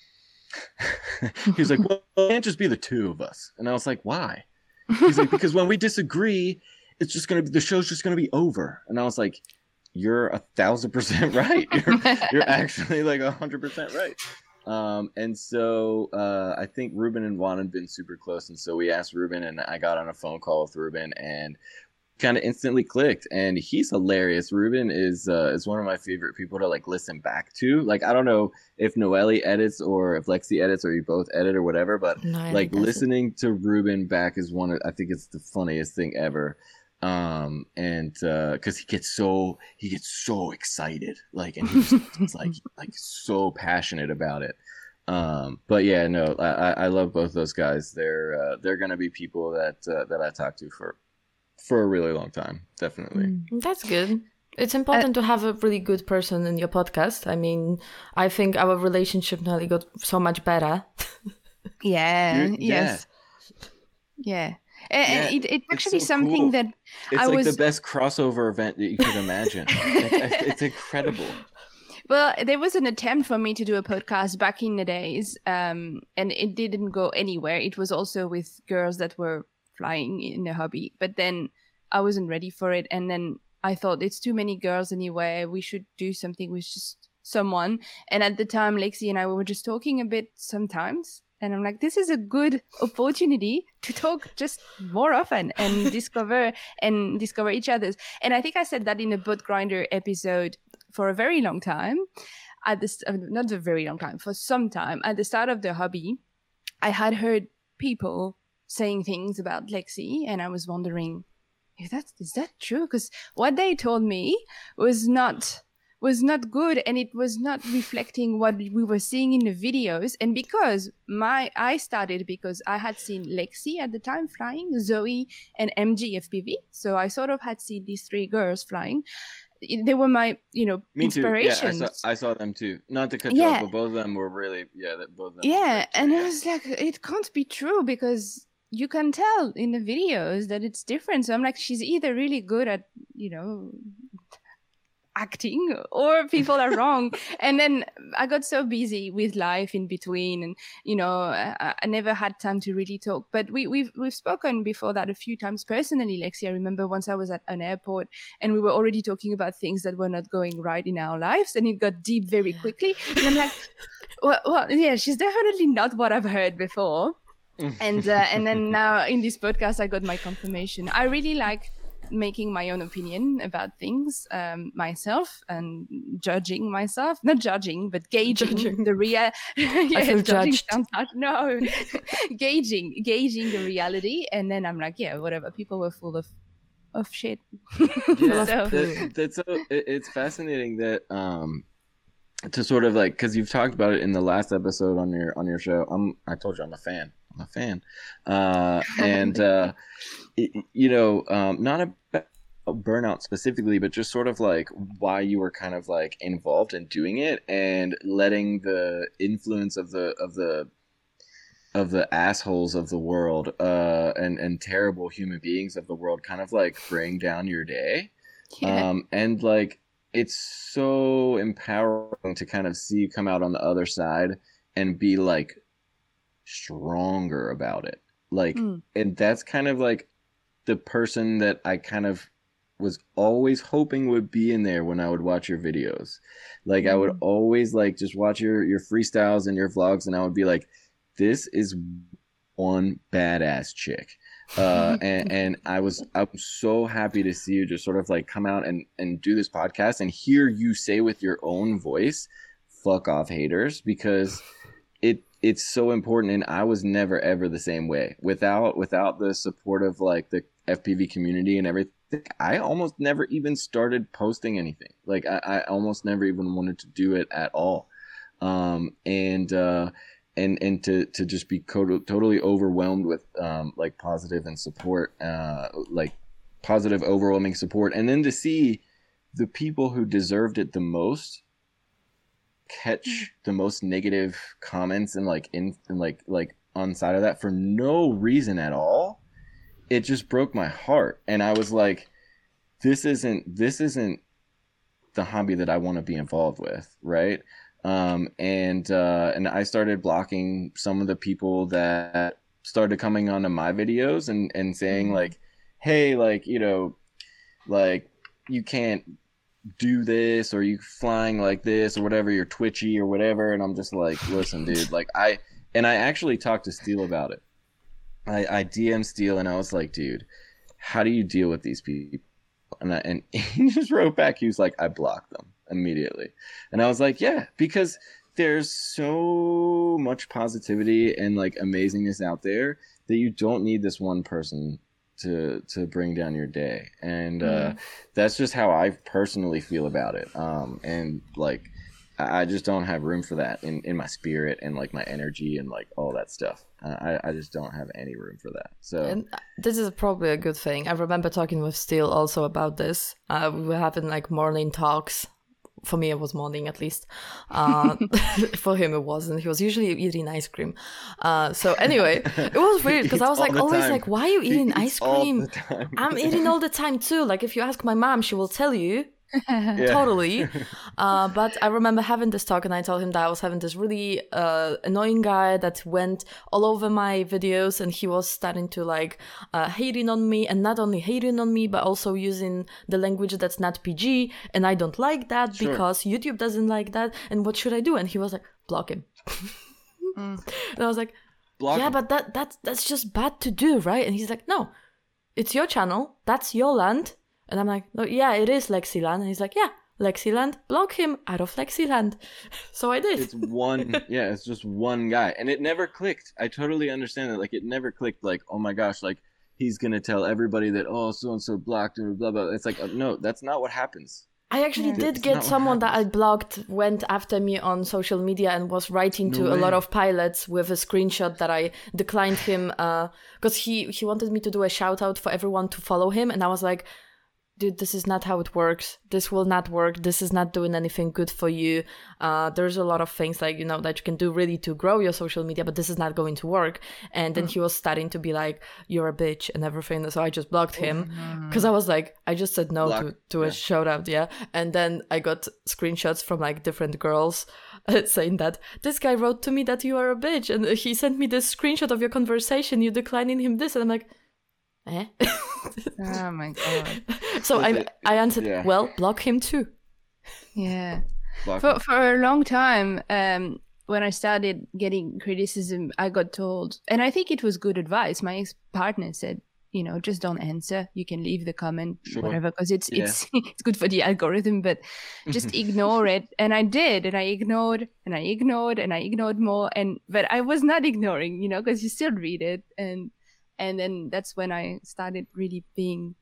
he was like, well, it can't just be the two of us. And I was like, why? He's like, because when we disagree, it's just going to be, the show's just going to be over. And I was like, you're 1,000% right. You're actually like 100% right. And so I think Ruben and Juan had been super close. And so we asked Ruben, and I got on a phone call with Ruben and kind of instantly clicked. And he's hilarious. Ruben is one of my favorite people to like listen back to. Like, I don't know if Noelle edits or if Lexi edits or you both edit or whatever, but like listening to Ruben back is I think it's the funniest thing ever. And because he gets so excited, like, and he's like so passionate about it. But yeah, no, I love both those guys. They're gonna be people that I talk to for a really long time, definitely. That's good. It's important to have a really good person in your podcast. I mean, I think our relationship nearly got so much better. Yeah. Yes. Yeah. It's actually so something cool. That it's like the best crossover event that you could imagine. It's incredible. Well, there was an attempt for me to do a podcast back in the days, and it didn't go anywhere. It was also with girls that were flying in the hobby, but then I wasn't ready for it. And then I thought, it's too many girls anyway. We should do something with just someone. And at the time, Lexi and I were just talking a bit sometimes. And I'm like, this is a good opportunity to talk just more often and discover each other's. And I think I said that in a Boat Grinder episode for a very long time. Not a very long time, for some time. At the start of the hobby, I had heard people saying things about Lexi, and I was wondering, is that true? Because what they told me was not good, and it was not reflecting what we were seeing in the videos. And because I started because I had seen Lexi at the time flying, Zoe and MG FPV. So I sort of had seen these three girls flying. They were my, inspirations. Yeah, I saw them too. Not to cut you off, but both of them were really, both of them. Yeah, and I was like, it can't be true, because you can tell in the videos that it's different. So I'm like, she's either really good at, acting, or people are wrong. And then I got so busy with life in between, and I never had time to really talk. But we've spoken before that a few times personally, Lexi. I remember once I was at an airport and we were already talking about things that were not going right in our lives, and it got deep very quickly. And I'm like, well, yeah, she's definitely not what I've heard before. And then now in this podcast, I got my confirmation. I really like making my own opinion about things myself, and judging myself, not judging, but gauging the I feel judged. gauging the reality. And then I'm like, yeah, whatever, people were full of of shit. Yeah, So it's fascinating that to sort of like, because you've talked about it in the last episode on your show. I told you I'm a fan. And not about burnout specifically, but just sort of like why you were kind of like involved in doing it and letting the influence of the assholes of the world and terrible human beings of the world kind of like bring down your day. And like it's so empowering to kind of see you come out on the other side and be like stronger about it, like and that's kind of like the person that I kind of was always hoping would be in there when I would watch your videos. Like I would always like just watch your freestyles and your vlogs, and I would be like, this is one badass chick. And I was so happy to see you just sort of like come out and do this podcast and hear you say with your own voice, fuck off haters, because it's so important. And I was never ever the same way without the support of like the FPV community and everything. I almost never even started posting anything. Like I almost never even wanted to do it at all. And to just be totally overwhelmed with like positive and support, like positive overwhelming support, and then to see the people who deserved it the most catch the most negative comments and like like on side of that for no reason at all, it just broke my heart. And I was like, this isn't the hobby that I want to be involved with, right? And I started blocking some of the people that started coming onto my videos and saying like, hey, like, you know, like you can't do this, or you flying like this or whatever, you're twitchy or whatever. And I'm just like, listen, dude, like I actually talked to Steele about it. I DM'd Steele and I was like, dude, how do you deal with these people? And he just wrote back, he was like, I blocked them immediately. And I was like, yeah, because there's so much positivity and like amazingness out there that you don't need this one person to bring down your day. And that's just how I personally feel about it. And like I just don't have room for that in my spirit and like my energy and like all that stuff. I just don't have any room for that. So, and this is probably a good thing. I remember talking with Steele also about this. We were having like morning talks. For me, it was morning at least. For him, it wasn't. He was usually eating ice cream. So anyway, it was weird because I was like always time. Like, why are you eating ice cream? I'm eating all the time too. Like if you ask my mom, she will tell you. Totally. But I remember having this talk and I told him that I was having this really annoying guy that went all over my videos, and he was starting to like hating on me, and not only hating on me but also using the language that's not PG, and I don't like that because YouTube doesn't like that, and what should I do? And he was like, block him. And I was like, block him. But that's just bad to do, right? And he's like, no, it's your channel, that's your land. And I'm like, no, yeah, it is Lexiland. And he's like, yeah, Lexiland, block him out of Lexiland. So I did. It's just one guy. And it never clicked. I totally understand that. Like, it never clicked. Like, oh my gosh, like, he's going to tell everybody that, oh, so-and-so blocked and blah, blah. It's like, no, that's not what happens. I actually did get someone that I blocked went after me on social media and was writing to a lot of pilots with a screenshot that I declined him because he wanted me to do a shout out for everyone to follow him. And I was like, dude, this is not how it works. This will not work. This is not doing anything good for you. There's a lot of things like, you know, that you can do really to grow your social media, but this is not going to work. And then he was starting to be like, you're a bitch and everything. So I just blocked him because I was like, I just said no to a shout out. Yeah. And then I got screenshots from like different girls saying that this guy wrote to me that you are a bitch. And he sent me this screenshot of your conversation. You declining him this. And I'm like, eh? Oh my god. So I answered, well, block him too. Yeah. For a long time, when I started getting criticism, I got told, and I think it was good advice. My ex-partner said, you know, just don't answer. You can leave the comment, whatever, because it's good for the algorithm, but just ignore it. And I did, and I ignored, and I ignored, and I ignored more. But I was not ignoring, you know, because you still read it. And then that's when I started really being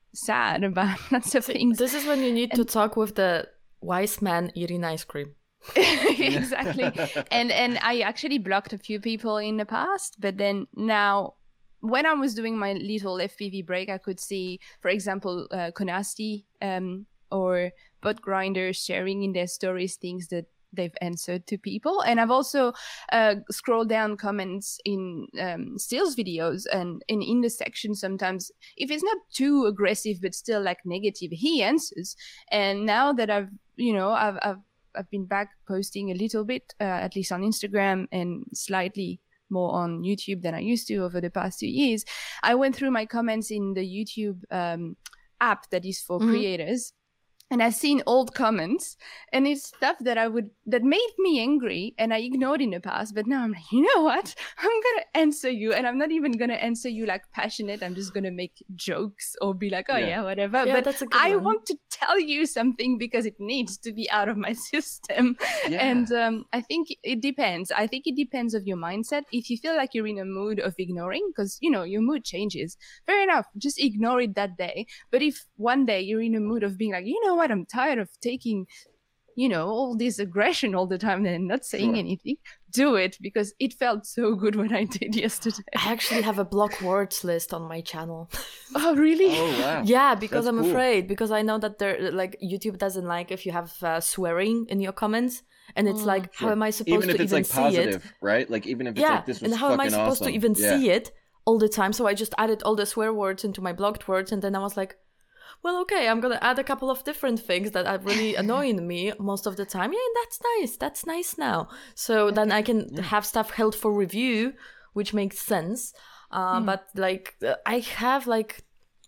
sad about lots of things. This is when you need to talk with the wise man eating ice cream. Exactly. And I actually blocked a few people in the past, but then now when I was doing my little FPV break, I could see, for example, Konasti or Bot Grinders sharing in their stories things that they've answered to people. And I've also scrolled down comments in Steele's videos, and in the section sometimes, if it's not too aggressive but still like negative, he answers. And now that I've been back posting a little bit, at least on Instagram, and slightly more on YouTube than I used to over the past 2 years, I went through my comments in the YouTube app that is for creators. And I've seen old comments, and it's stuff that made me angry, and I ignored in the past. But now I'm like, you know what? I'm gonna answer you, and I'm not even gonna answer you like passionate. I'm just gonna make jokes or be like, oh yeah whatever. Yeah, but that's a good I one. want to tell you something because it needs to be out of my system. Yeah. And I think it depends. I think it depends of your mindset. If you feel like you're in a mood of ignoring, because your mood changes, fair enough, just ignore it that day. But if one day you're in a mood of being like, you know what, I'm tired of taking all this aggression all the time and not saying anything, do it, because it felt so good when I did yesterday. I actually have a block words list on my channel. Oh really? Oh wow. Yeah, because That's I'm cool. afraid, because I know that YouTube doesn't like if you have swearing in your comments, and it's like, how am I supposed Even if to it's even like see positive, it? right? Like even if it's like this was and how am I fucking supposed awesome. to even Yeah. see it all the time? So I just added all the swear words into my blocked words, and then I was like, well, okay, I'm gonna add a couple of different things that are really annoying me most of the time. Yeah, that's nice now. So then I can have stuff held for review, which makes sense. But like, I have like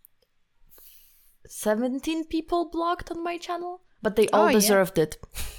17 people blocked on my channel, but they all deserved it.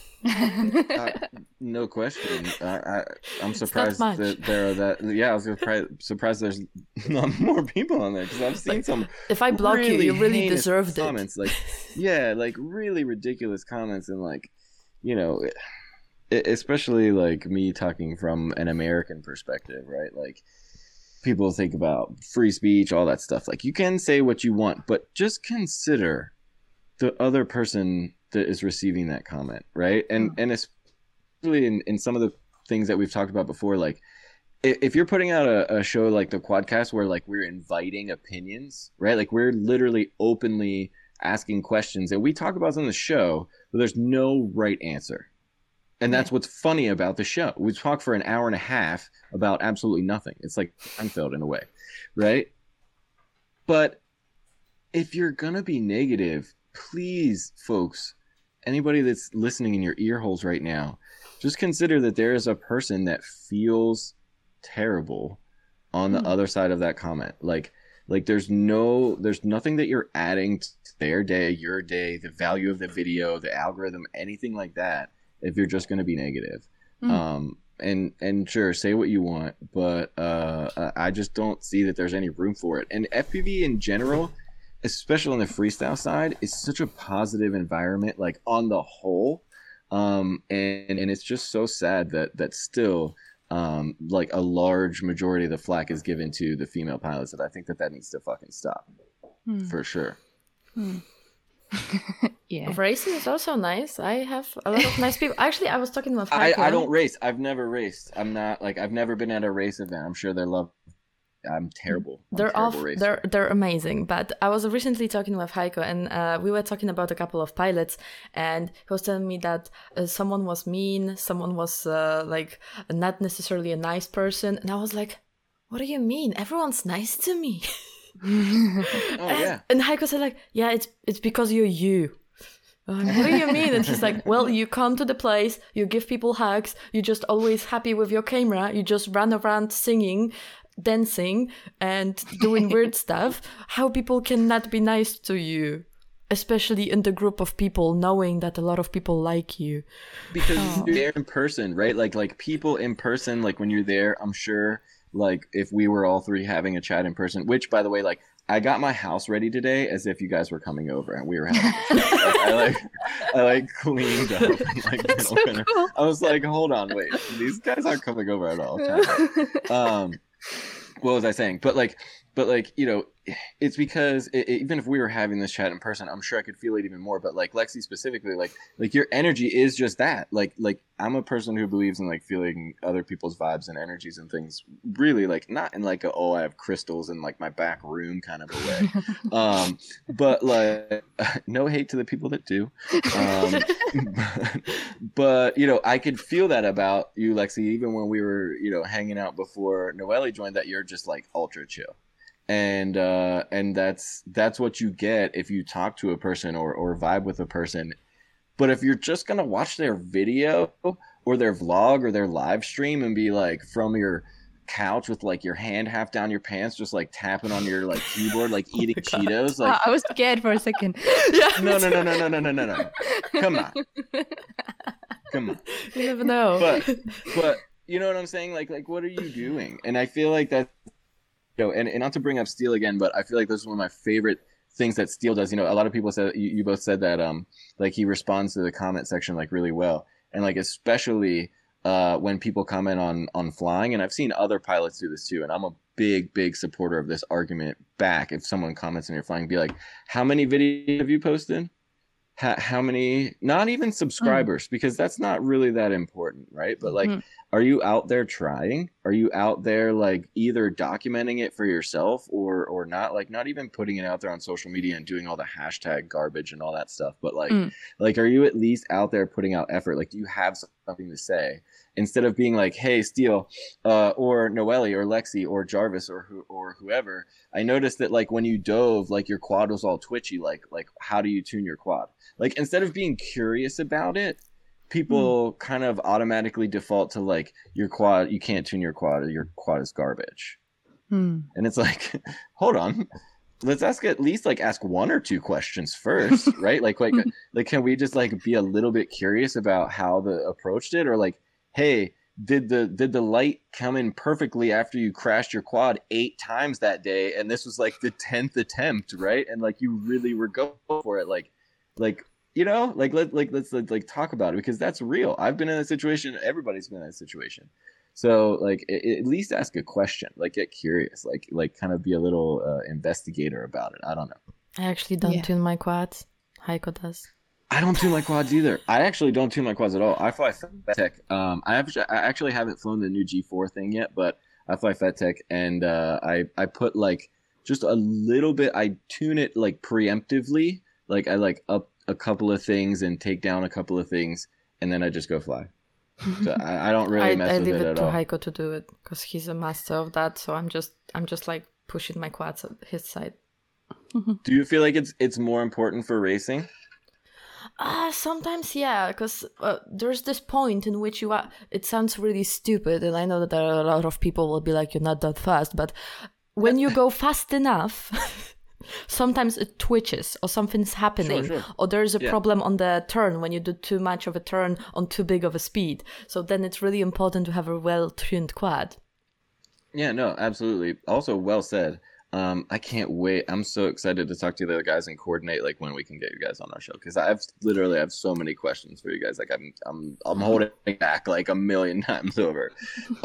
No question. I'm surprised much. that there are that. Yeah, I was surprised there's not more people on there, because I've seen some. If I block you, you really heinous deserved comments, like like really ridiculous comments, and like, especially like me talking from an American perspective, right? Like, people think about free speech, all that stuff. Like, you can say what you want, but just consider the other person that is receiving that comment, right? And especially in some of the things that we've talked about before, like if you're putting out a show like the Quadcast, where like we're inviting opinions, right? Like we're literally openly asking questions, and we talk about them on the show, but there's no right answer. And that's what's funny about the show. We talk for an hour and a half about absolutely nothing. It's like Seinfeld in a way, right? But if you're gonna be negative, please, folks, anybody that's listening in your ear holes right now, just consider that there is a person that feels terrible on the other side of that comment. Like there's nothing that you're adding to their day, your day, the value of the video, the algorithm, anything like that, if you're just going to be negative. And sure, say what you want, but I just don't see that there's any room for it. And FPV in general, especially on the freestyle side, is such a positive environment, like on the whole. And it's just so sad that still like a large majority of the flack is given to the female pilots, that I think that needs to fucking stop for sure. Yeah. Racing is also nice. I have a lot of nice people. Actually, I was talking with Heiko. I don't race. I've never raced. I'm not like, I've never been at a race event. I'm sure they love. I'm terrible. They're amazing. But I was recently talking with Heiko, and we were talking about a couple of pilots, and he was telling me that someone was mean, someone was like not necessarily a nice person, and I was like, what do you mean? Everyone's nice to me. And Heiko said like, yeah, it's because you're you. What do you mean? And he's like, well, you come to the place, you give people hugs, you're just always happy with your camera, you just run around singing, dancing and doing weird stuff. How people cannot be nice to you, especially in the group of people, knowing that a lot of people like you, because you're there in person, right? Like people in person, like when you're there, I'm sure, like if we were all three having a chat in person, which by the way, like I got my house ready today as if you guys were coming over and we were having I cleaned up like so cool. I was like, hold on, wait, these guys aren't coming over at all. What was I saying? But like but like, you know, it's because even if we were having this chat in person, I'm sure I could feel it even more. But like Lexi specifically, like your energy is just that. Like I'm a person who believes in like feeling other people's vibes and energies and things. Really, like not in like I have crystals in like my back room kind of a way. But like no hate to the people that do. But you know, I could feel that about you, Lexi, even when we were, you know, hanging out before Noelle joined, that you're just like ultra chill. And that's what you get if you talk to a person or vibe with a person. But if you're just gonna watch their video or their vlog or their live stream and be like from your couch with like your hand half down your pants, just like tapping on your like keyboard, like eating Cheetos, like I was scared for a second. no. Come on. You never know. But you know what I'm saying? Like what are you doing? And I feel like that. You know, and not to bring up Steele again, but I feel like this is one of my favorite things that Steele does. You know, a lot of people said, you both said that like he responds to the comment section like really well, and like especially when people comment on flying. And I've seen other pilots do this too, and I'm a big supporter of this argument back. If someone comments on your flying, be like, how many videos have you posted? How many, not even subscribers, because that's not really that important, right? But like, are you out there trying? Are you out there like either documenting it for yourself or not? Like not even putting it out there on social media and doing all the hashtag garbage and all that stuff, but like are you at least out there putting out effort? Like, do you have something to say instead of being like, hey, Steele, or Noelle or Lexi or Jarvis or whoever, I noticed that like when you dove, like your quad was all twitchy. Like how do you tune your quad? Like instead of being curious about it, people kind of automatically default to like your quad, you can't tune your quad is garbage. And it's like, hold on, let's at least ask one or two questions first, right? Like can we just like be a little bit curious about how the approached it, or like, hey, did the light come in perfectly after you crashed your quad 8 times that day, and this was like the 10th attempt, right? And like you really were going for it, like you know, let's talk about it, because that's real. I've been in that situation. Everybody's been in that situation. So like at least ask a question, like get curious, like kind of be a little investigator about it. I don't know. I actually don't tune my quads. Heiko does. I don't tune my quads either. I actually don't tune my quads at all. I fly FetTech. I actually haven't flown the new G4 thing yet, but I fly FetTech, and I put like just a little bit. I tune it like preemptively. Like I like up a couple of things and take down a couple of things, and then I just go fly. So I don't really mess with it at all. I leave it to Heiko to do it because he's a master of that. So I'm just like pushing my quads at his side. Do you feel like it's more important for racing? Sometimes, yeah, because there's this point in which you are. It sounds really stupid, and I know that there are a lot of people will be like, "You're not that fast," but when you go fast enough. Sometimes it twitches or something's happening, sure. Or there's a problem on the turn when you do too much of a turn on too big of a speed. So then it's really important to have a well-tuned quad. Yeah, no, absolutely. Also, well said. I can't wait. I'm so excited to talk to the other guys and coordinate like when we can get you guys on our show, because I have so many questions for you guys. Like I'm holding back like a million times over.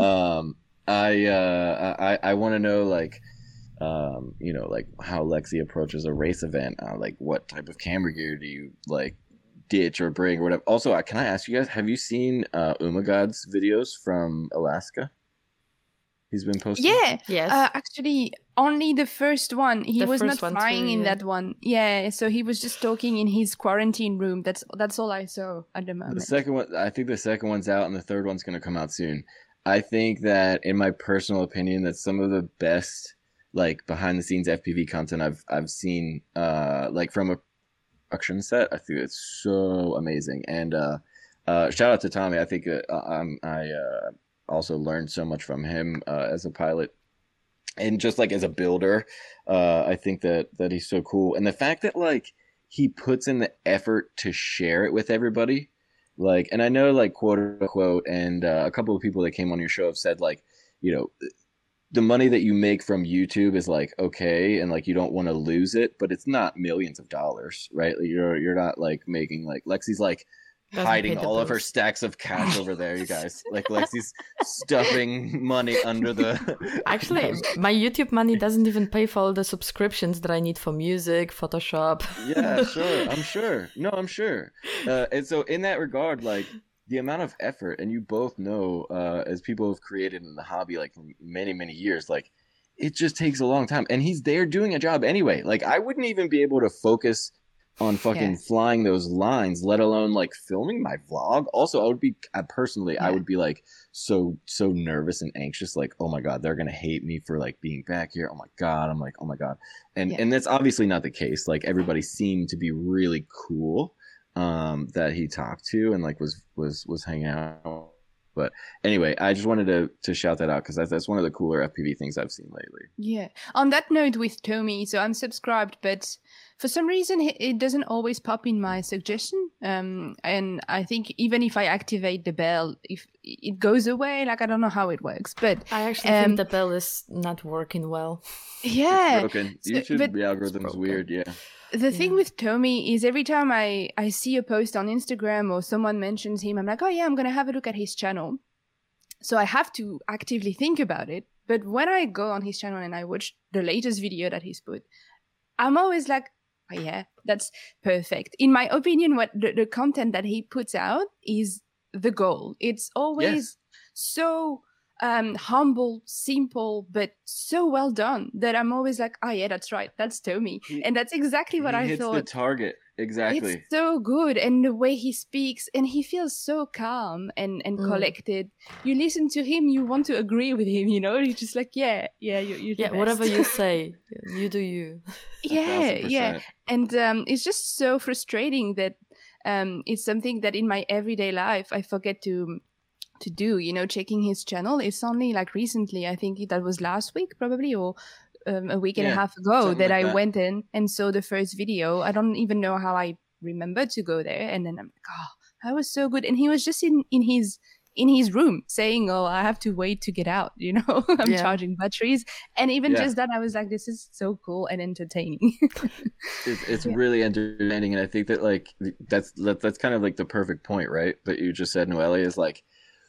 I want to know like. You know, like how Lexi approaches a race event, like what type of camera gear do you like ditch or bring or whatever. Also, can I ask you guys, have you seen Umagod's videos from Alaska? He's been posting. Yeah, yes. Actually, only the first one. He was not flying in that one. Yeah, so he was just talking in his quarantine room. That's all I saw at the moment. The second one, I think the second one's out, and the third one's going to come out soon. I think that, in my personal opinion, that's some of the best like behind the scenes FPV content I've seen, like from a production set. I think it's so amazing. And shout out to Tommy. I think I also learned so much from him as a pilot, and just like as a builder. I think that he's so cool, and the fact that like he puts in the effort to share it with everybody. Like, and I know like quote unquote, and a couple of people that came on your show have said like, you know, the money that you make from YouTube is like okay, and like you don't want to lose it, but it's not millions of dollars, right? Like, you're not like making like Lexi's like hiding all of her stacks of cash over there, you guys. Like Lexi's stuffing money under the... Actually, my YouTube money doesn't even pay for all the subscriptions that I need for music, Photoshop. Yeah, sure. I'm sure. No, I'm sure. And so in that regard, like the amount of effort, and you both know, as people have created in the hobby, like for many, many years, like it just takes a long time. And he's there doing a job anyway. Like I wouldn't even be able to focus on fucking flying those lines, let alone like filming my vlog. Also, I would be I would be like so nervous and anxious, like, oh my god, they're gonna hate me for like being back here. Oh my god. I'm like, oh my god. And that's obviously not the case. Like everybody seemed to be really cool that he talked to and like was hanging out. But anyway, I just wanted to shout that out because that's one of the cooler FPV things I've seen lately. Yeah. On that note with Tomy, so I'm subscribed, but for some reason it doesn't always pop in my suggestion. And I think even if I activate the bell, if it goes away, like I don't know how it works. But I actually think the bell is not working well. Yeah. It's broken. YouTube algorithm's weird, yeah. The thing with Tomy is every time I see a post on Instagram or someone mentions him, I'm like, oh yeah, I'm going to have a look at his channel. So I have to actively think about it. But when I go on his channel and I watch the latest video that he's put, I'm always like, oh yeah, that's perfect. In my opinion, what the content that he puts out is the goal. It's always so humble, simple, but so well done that I'm always like, oh yeah, that's right, that's Tomy. And that's exactly what I thought. He hits the target. Exactly. It's so good. And the way he speaks, and he feels so calm and collected. You listen to him, you want to agree with him, you know? You're just like, you're the best. Whatever you say, you do you. Yeah. And it's just so frustrating that it's something that in my everyday life I forget to do, you know, checking his channel. It's only like recently, I think that was last week probably, or a week and a half ago that I went in and saw the first video. I don't even know how I remembered to go there. And then I'm like, oh, that was so good. And he was just in his room saying, oh, I have to wait to get out, you know, I'm charging batteries. And even just that, I was like, this is so cool and entertaining. It's really entertaining. And I think that like, that's kind of like the perfect point, right? That you just said, Noelle, is like,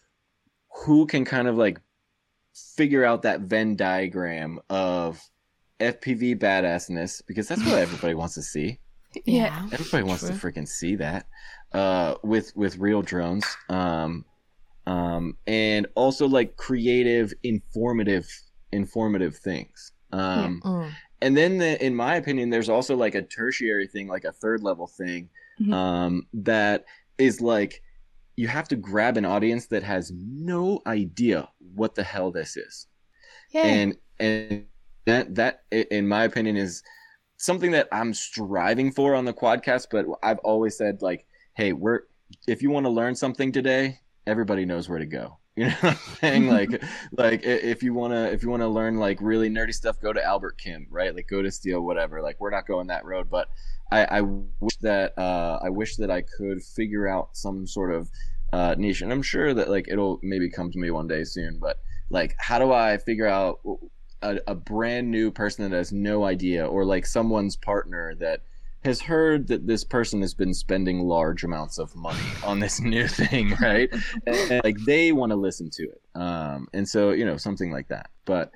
who can kind of like figure out that Venn diagram of FPV badassness, because that's what everybody wants to see. Yeah, everybody wants to freaking see that with real drones, and also like creative, informative things. And then in my opinion, there's also like a tertiary thing, like a third level thing, that is like, you have to grab an audience that has no idea what the hell this is. And that in my opinion is something that I'm striving for on the Quadcast. But I've always said, like, hey, if you want to learn something today, everybody knows where to go. You know what I'm saying? like if you want to learn like really nerdy stuff, go to Albert Kim, right? Like go to Steel, whatever. Like we're not going that road, but I wish that I could figure out some sort of niche, and I'm sure that like it'll maybe come to me one day soon. But like, how do I figure out a brand new person that has no idea, or like someone's partner that has heard that this person has been spending large amounts of money on this new thing, right? and like they want to listen to it, and so, you know, something like that. But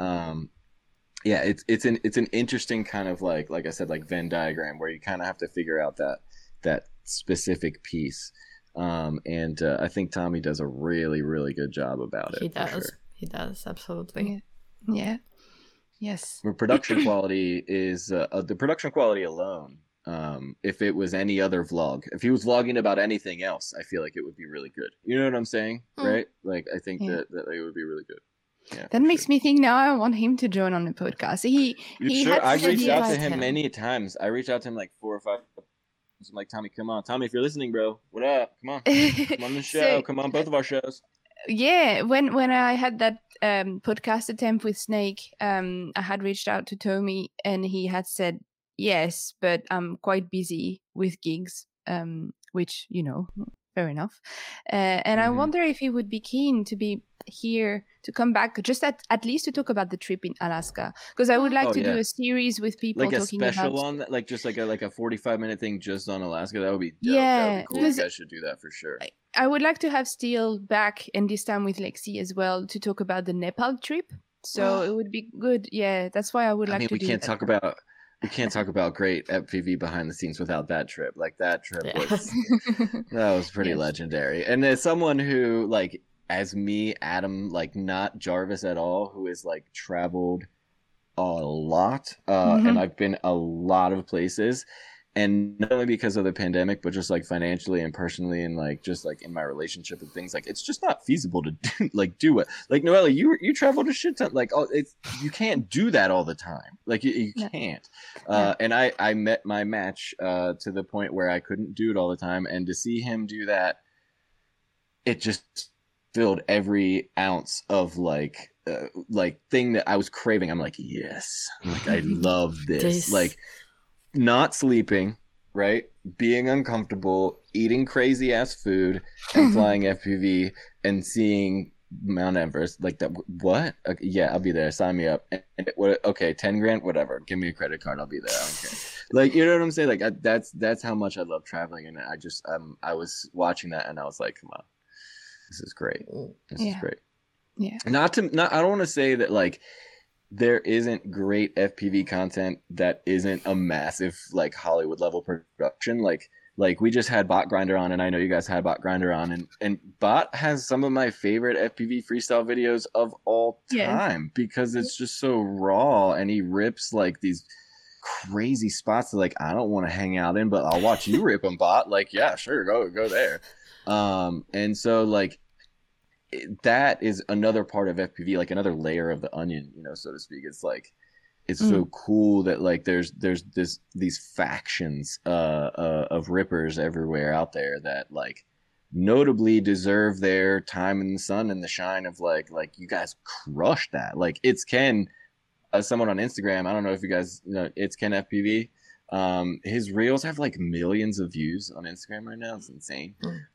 yeah, it's an interesting kind of like I said, like Venn diagram, where you kind of have to figure out that specific piece. And I think Tommy does a really, really good job about it. He does. Sure. He does, absolutely. Yeah. Yes. The production quality is the production quality alone. If it was any other vlog, if he was vlogging about anything else, I feel like it would be really good. You know what I'm saying, right? Like I think that it would be really good. Yeah, that makes me think now I want him to join on the podcast. I reached out to him many times. I reached out to him like 4 or 5 times. I'm like, Tommy, come on. Tommy, if you're listening, bro, what up? Come on. Come on the show. Come on both of our shows. Yeah, when I had that podcast attempt with Snake, I had reached out to Tomy and he had said, yes, but I'm quite busy with gigs, which, you know, fair enough. And I wonder if he would be keen to be here to come back, just at least to talk about the trip in Alaska, because I would like to do a series with people like talking a special about on that, like just like a 45-minute thing just on Alaska. That would be dope. Yeah, that would be cool. You guys should do that for sure. I would like to have Steele back, and this time with Lexi as well, to talk about the Nepal trip. So it would be good. Yeah, that's why I would like to we can't talk about great FPV behind the scenes without that trip. Like that trip was pretty legendary. And as someone who, like, as me, Adam, like not Jarvis at all, who is like traveled a lot, and I've been a lot of places. And not only because of the pandemic, but just like financially and personally, and like just like in my relationship and things, like it's just not feasible to do it. Like Noelle, you traveled a shit ton. Like you can't do that all the time. Like you can't. And I met my match to the point where I couldn't do it all the time, and to see him do that, it just filled every ounce of like thing that I was craving. I'm like, yes, like I love this. Like. Not sleeping, right? Being uncomfortable, eating crazy ass food, and flying FPV and seeing Mount Everest. Like that. What? Okay, yeah, I'll be there. Sign me up. Okay, 10 grand, whatever. Give me a credit card. I'll be there. I don't care. Like, you know what I'm saying? Like that's how much I love traveling. And I just I was watching that and I was like, come on, this is great. This is great. Yeah. I don't want to say that like there isn't great FPV content that isn't a massive like Hollywood level production. Like we just had Bot Grinder on, and I know you guys had Bot Grinder on, and Bot has some of my favorite FPV freestyle videos of all time because it's just so raw, and he rips like these crazy spots that like I don't want to hang out in, but I'll watch you rip them, Bot. Like, yeah, sure, go there. And so like that is another part of FPV, like another layer of the onion, you know, so to speak. It's like it's so cool that like there's these factions of rippers everywhere out there that like notably deserve their time in the sun and the shine of like you guys crushed that. Like it's Ken, someone on Instagram, I don't know if you guys know, it's Ken FPV. His reels have like millions of views on Instagram right now. It's insane.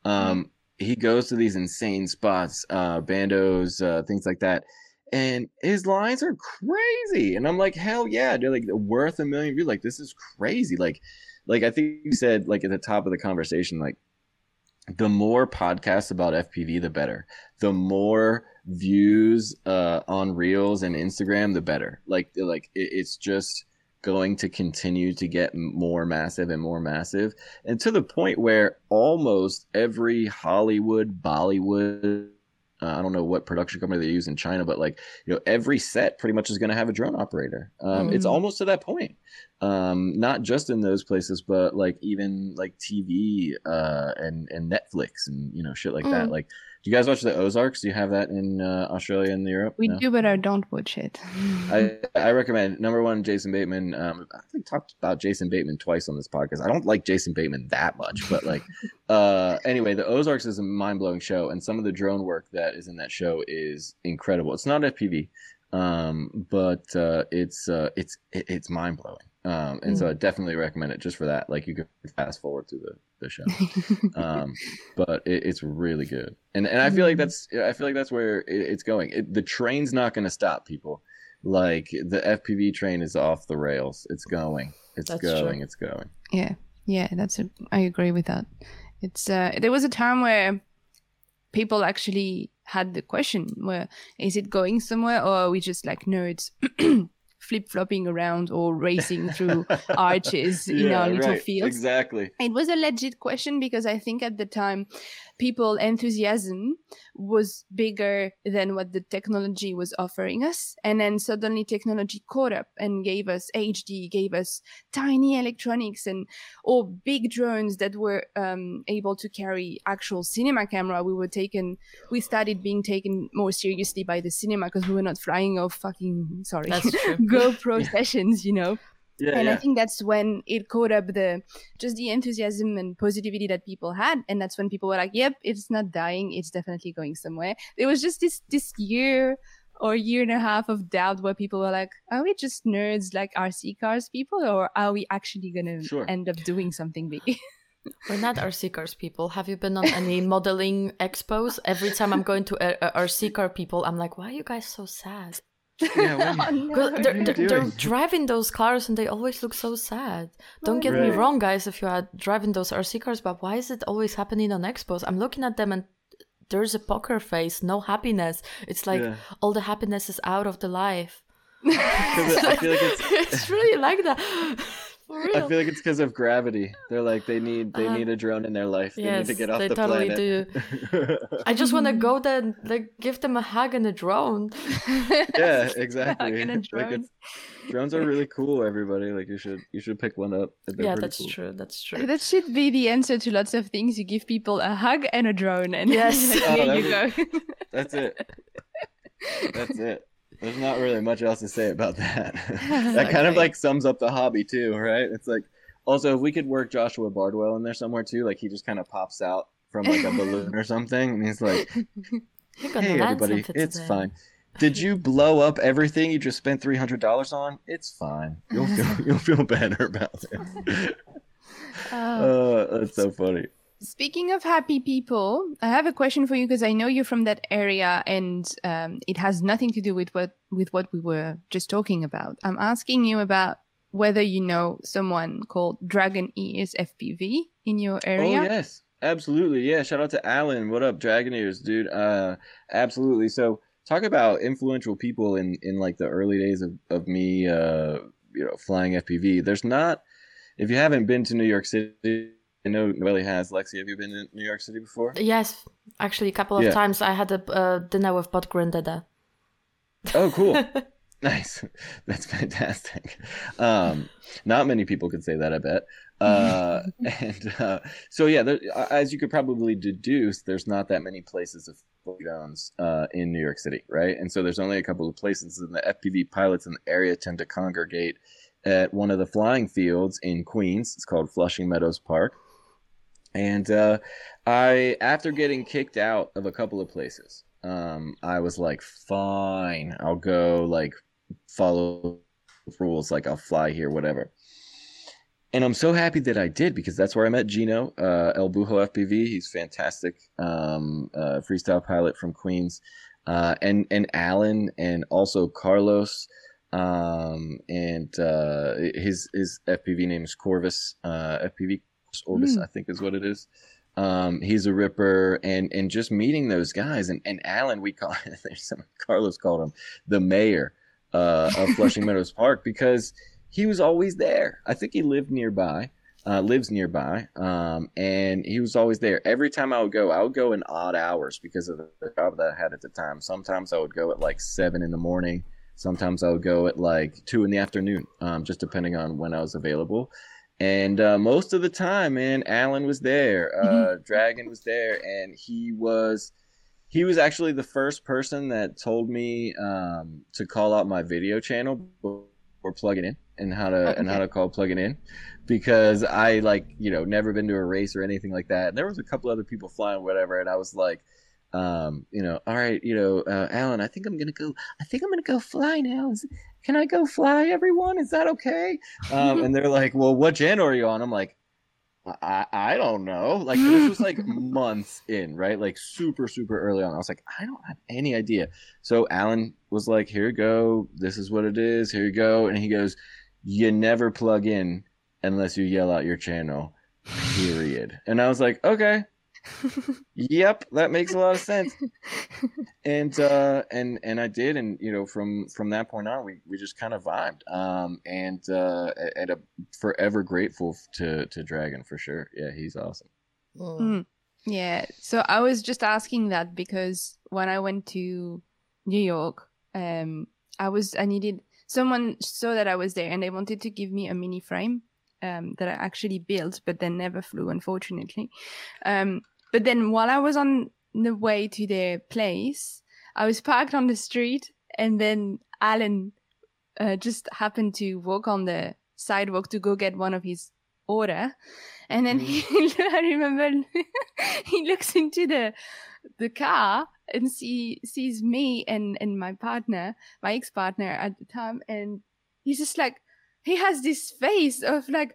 He goes to these insane spots, bandos, things like that, and his lines are crazy. And I'm like, hell yeah, they're like worth 1 million views. Like this is crazy. Like I think you said like at the top of the conversation, like the more podcasts about FPV, the better. The more views on Reels and Instagram, the better. Like it's just going to continue to get more massive and more massive, and to the point where almost every Hollywood, Bollywood, I don't know what production company they use in China, but like, you know, every set pretty much is going to have a drone operator. It's almost to that point. Not just in those places, but like even like TV and Netflix and, you know, shit like that. Like, do you guys watch the Ozarks? Do you have that in Australia and Europe? We do, but I don't watch it. I recommend, number one, Jason Bateman. I think talked about Jason Bateman twice on this podcast. I don't like Jason Bateman that much, but like, anyway, the Ozarks is a mind-blowing show, and some of the drone work that is in that show is incredible. It's not FPV, but it's mind-blowing. And so I definitely recommend it just for that. Like you could fast forward through the show, but it's really good. And I feel like that's where it's going. The train's not going to stop, people. Like the FPV train is off the rails. It's going. It's going. Yeah. I agree with that. It's there was a time where people actually had the question, where is it going somewhere, or are we just like nerds flip-flopping around or racing through arches in our little fields? Exactly. It was a legit question, because I think at the time people's enthusiasm was bigger than what the technology was offering us. And then suddenly technology caught up and gave us HD, gave us tiny electronics or big drones that were able to carry actual cinema camera. We started being taken more seriously by the cinema, because we were not flying off That's true. GoPro sessions, you know. I think that's when it caught up the enthusiasm and positivity that people had, and that's when people were like, yep, it's not dying, it's definitely going somewhere. There was just this year or year and a half of doubt where people were like, are we just nerds like RC cars people, or are we actually gonna end up doing something big? We're not RC cars people. Have you been on any modeling expos? Every time I'm going to RC car people, I'm like, why are you guys so sad? Yeah, They're driving those cars and they always look so sad. Don't get me wrong, guys, if you are driving those RC cars, but why is it always happening on expos? I'm looking at them and there's a poker face, no happiness. It's like all the happiness is out of the life. I feel like it's really like that. For real. I feel like it's because of gravity. They're like they need a drone in their life. They need to get off the totally planet. Do. I just want to go there and like give them a hug and a drone. Yeah, exactly. Hug and a drone. Drones are really cool. Everybody, like you should pick one up. Yeah, that's cool. true. That's true. That should be the answer to lots of things. You give people a hug and a drone, and yes, here you go. That's it. That's it. There's not really much else to say about that. That kind of like sums up the hobby too, right? It's like, also if we could work Joshua Bardwell in there somewhere too, like he just kind of pops out from like a balloon or something, and he's like, "Hey everybody, it's fine. Did you blow up everything you just spent $300 on? It's fine. You'll feel better about it." That's so funny. Speaking of happy people, I have a question for you because I know you're from that area, and it has nothing to do with what we were just talking about. I'm asking you about whether you know someone called Dragon Ears FPV in your area. Oh yes, absolutely. Yeah, shout out to Alan. What up, Dragon Ears, dude? Absolutely. So talk about influential people in like the early days of me, flying FPV. There's not, if you haven't been to New York City. I know Noelle has. Lexi, have you been in New York City before? Yes, actually a couple of times. I had a dinner with Bot Grandada. Oh, cool. Nice. That's fantastic. Not many people could say that, I bet. So yeah, as you could probably deduce, there's not that many places of zones in New York City, right? And so there's only a couple of places, and the FPV pilots in the area tend to congregate at one of the flying fields in Queens. It's called Flushing Meadows Park. And after getting kicked out of a couple of places, I was like, fine, I'll go like follow rules, like I'll fly here, whatever. And I'm so happy that I did, because that's where I met Gino, El Bujo FPV. He's fantastic, freestyle pilot from Queens, and Alan, and also Carlos, and his FPV name is Corvus, FPV Orbis, I think is what it is. He's a ripper, and just meeting those guys, and Alan, Carlos called him the mayor of Flushing Meadows Park, because he was always there. I think he lives nearby, and he was always there. Every time I would go in odd hours because of the job that I had at the time. Sometimes I would go at like 7 a.m. Sometimes I would go at like 2 p.m, just depending on when I was available. And most of the time, man, Alan was there, Dragon was there, and he was actually the first person that told me to call out my video channel before plugging in, and how to call plugging in, because I never been to a race or anything like that. And there was a couple other people flying, whatever, and I was like, all right, Alan, I think I'm gonna go fly now. Can I go fly, everyone? Is that okay? And they're like, well, what channel are you on? I'm like, I don't know. Like, this was like months in, right? Like super, super early on. I was like, I don't have any idea. So Alan was like, here you go. This is what it is. Here you go. And he goes, you never plug in unless you yell out your channel, period. And I was like, okay. Yep, that makes a lot of sense. And I did, and from that point on, we just kind of vibed, and forever grateful to Dragon, for sure. Yeah, he's awesome. Yeah, so I was just asking that because when I went to New York, I needed someone saw that I was there, and they wanted to give me a mini frame that I actually built, but then never flew, unfortunately. But then while I was on the way to their place, I was parked on the street, and then Alan just happened to walk on the sidewalk to go get one of his order. And then I remember he looks into the car and sees me and my partner, my ex-partner at the time. And he's just like, he has this face of like,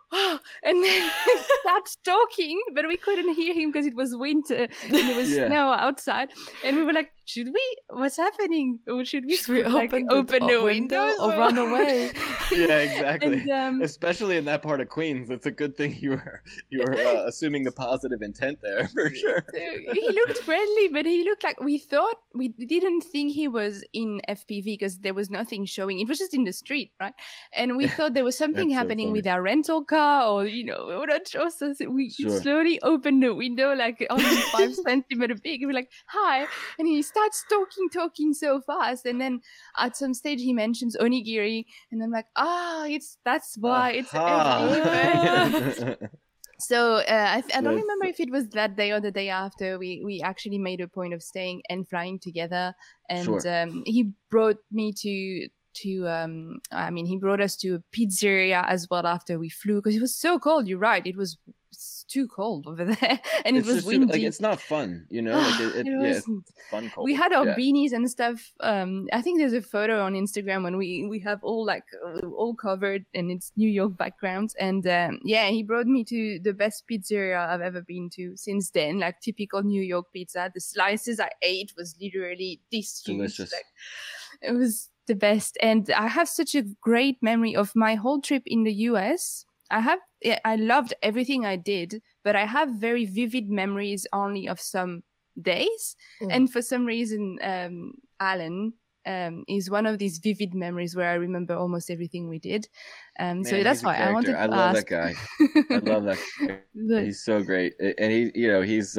and then he starts talking, but we couldn't hear him because it was winter and there was snow outside. And we were like, what's happening? Or should we open the window or run away? Yeah, exactly. And, especially in that part of Queens, it's a good thing you were assuming the positive intent there for sure. So he looked friendly, but he looked like we didn't think he was in FPV because there was nothing showing. It was just in the street, right? And we thought there was something happening with our rental car, or we're not sure. So we slowly opened the window, like only 5 centimeters big. And we're like, "Hi," and he starts talking so fast, and then at some stage he mentions onigiri, and I'm like, that's why it's everywhere. So I don't remember if it was that day or the day after. We actually made a point of staying and flying together, and he brought me he brought us to a pizzeria as well after we flew, because it was so cold. You're right, it was too cold over there, and it was windy. It's not fun, it's fun cold. We had our beanies and stuff. I think there's a photo on Instagram when we have all covered, and it's New York background. And he brought me to the best pizzeria I've ever been to since then, like typical New York pizza. The slices I ate was literally this huge. Delicious. It was the best, and I have such a great memory of my whole trip in the US. I loved everything I did, but I have very vivid memories only of some days. And for some reason, Alan is one of these vivid memories where I remember almost everything we did. So that's why I wanted to ask. I love that guy. I love that guy. He's so great. And he's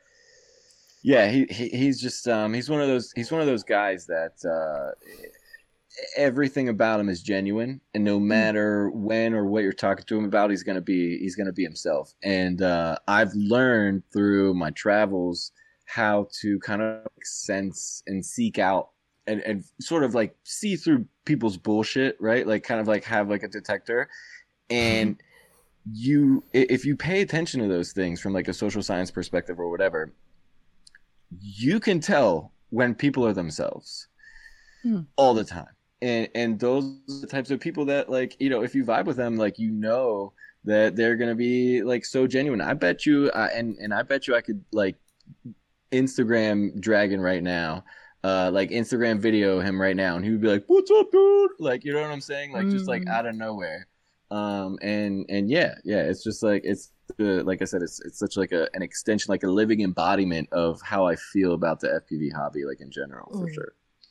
just he's one of those guys that everything about him is genuine, and no matter when or what you're talking to him about, he's gonna be himself. And I've learned through my travels how to kind of sense and seek out and sort of like see through people's bullshit, right? Like kind of like have like a detector. And if you pay attention to those things from like a social science perspective or whatever, you can tell when people are themselves all the time. And those are the types of people that, like, if you vibe with them, like, that they're going to be like so genuine. I bet you, and I bet you I could like Instagram Dragon right now, like Instagram video him right now, and he would be like, "What's up, dude?" Like, you know what I'm saying? Like, just like out of nowhere. And it's just like, it's like I said, it's such like an extension, like a living embodiment of how I feel about the FPV hobby, like in general, for sure.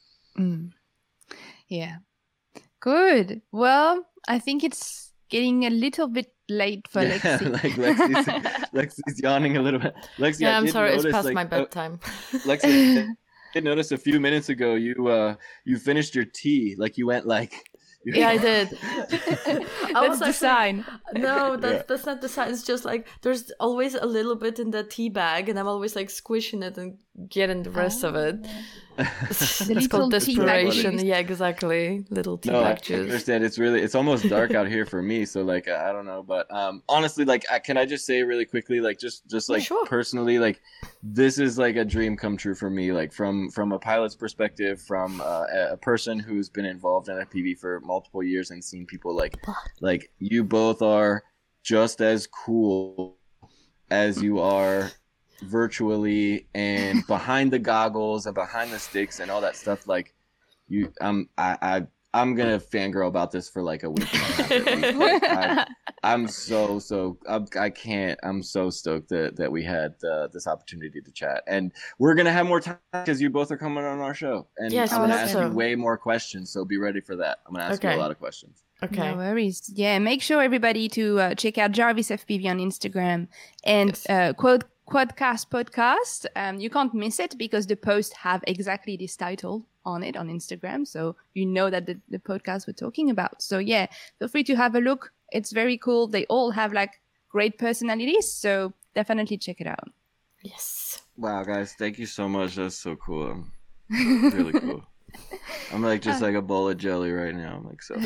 Yeah. Good. Well, I think it's getting a little bit late for Lexi. Like Lexi's yawning a little bit. Lexi, I'm sorry, it's past my bedtime. Lexi, I did notice a few minutes ago you finished your tea. Like you went like. Yeah, I did. That's the sign. No, that's not the sign. It's just like there's always a little bit in the tea bag, and I'm always like squishing it and getting the rest of it. It's called desperation. Yeah, exactly. Little tea bag juice. I understand. It's almost dark out here for me. So like, I don't know, but honestly, like, can I just say really quickly, like, just like personally, like, this is like a dream come true for me. Like from a pilot's perspective, from a person who's been involved in FPV for multiple years and seen people like you both are just as cool as you are virtually and behind the goggles and behind the sticks and all that stuff. Like I'm gonna fangirl about this for like a week and a half. I'm so I'm so stoked that we had this opportunity to chat, and we're gonna have more time because you both are coming on our show, and yes, I'm gonna ask you way more questions, so be ready for that. I'm gonna ask you a lot of questions. Okay. No worries. Yeah, make sure everybody to check out Jarvis FPV on Instagram and Quadcast podcast. You can't miss it because the posts have exactly this title on it on Instagram, so you know that the podcast we're talking about. So yeah, feel free to have a look. It's very cool. They all have like great personalities, so definitely check it out. Yes. Wow, guys, thank you so much. That's so cool. Really cool. I'm like just like a bowl of jelly right now. I'm like so.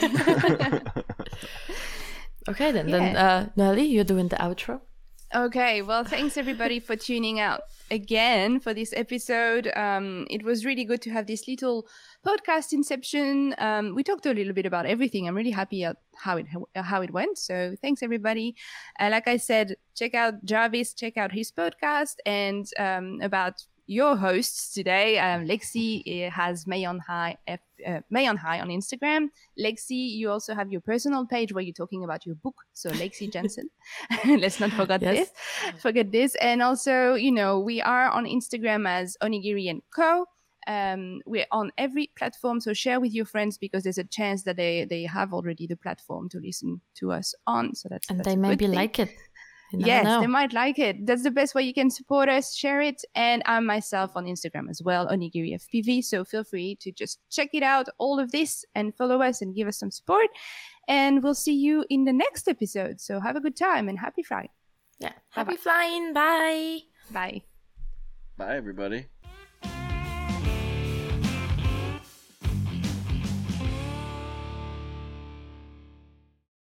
Okay, then Nelly, you're doing the outro. Okay, well, thanks everybody for tuning out. again for this episode. It was really good to have this little podcast inception. We talked a little bit about everything. I'm really happy at how it went. So thanks everybody. Like I said, check out Jarvis, check out his podcast, and about your hosts today. Lexi has May on High on Instagram. Lexi, you also have your personal page where you're talking about your book. So Lexi Jensen, let's not forget this. And also, we are on Instagram as Onigiri and Co. We're on every platform, so share with your friends because there's a chance that they have already the platform to listen to us on. So that's they maybe like it. Yes, they might like it. That's the best way you can support us. Share it. And I'm myself on Instagram as well, Onigiri FPV. So feel free to just check it out, all of this, and follow us and give us some support. And we'll see you in the next episode. So have a good time and happy flying. Yeah. Happy flying. Bye. Bye. Bye, everybody.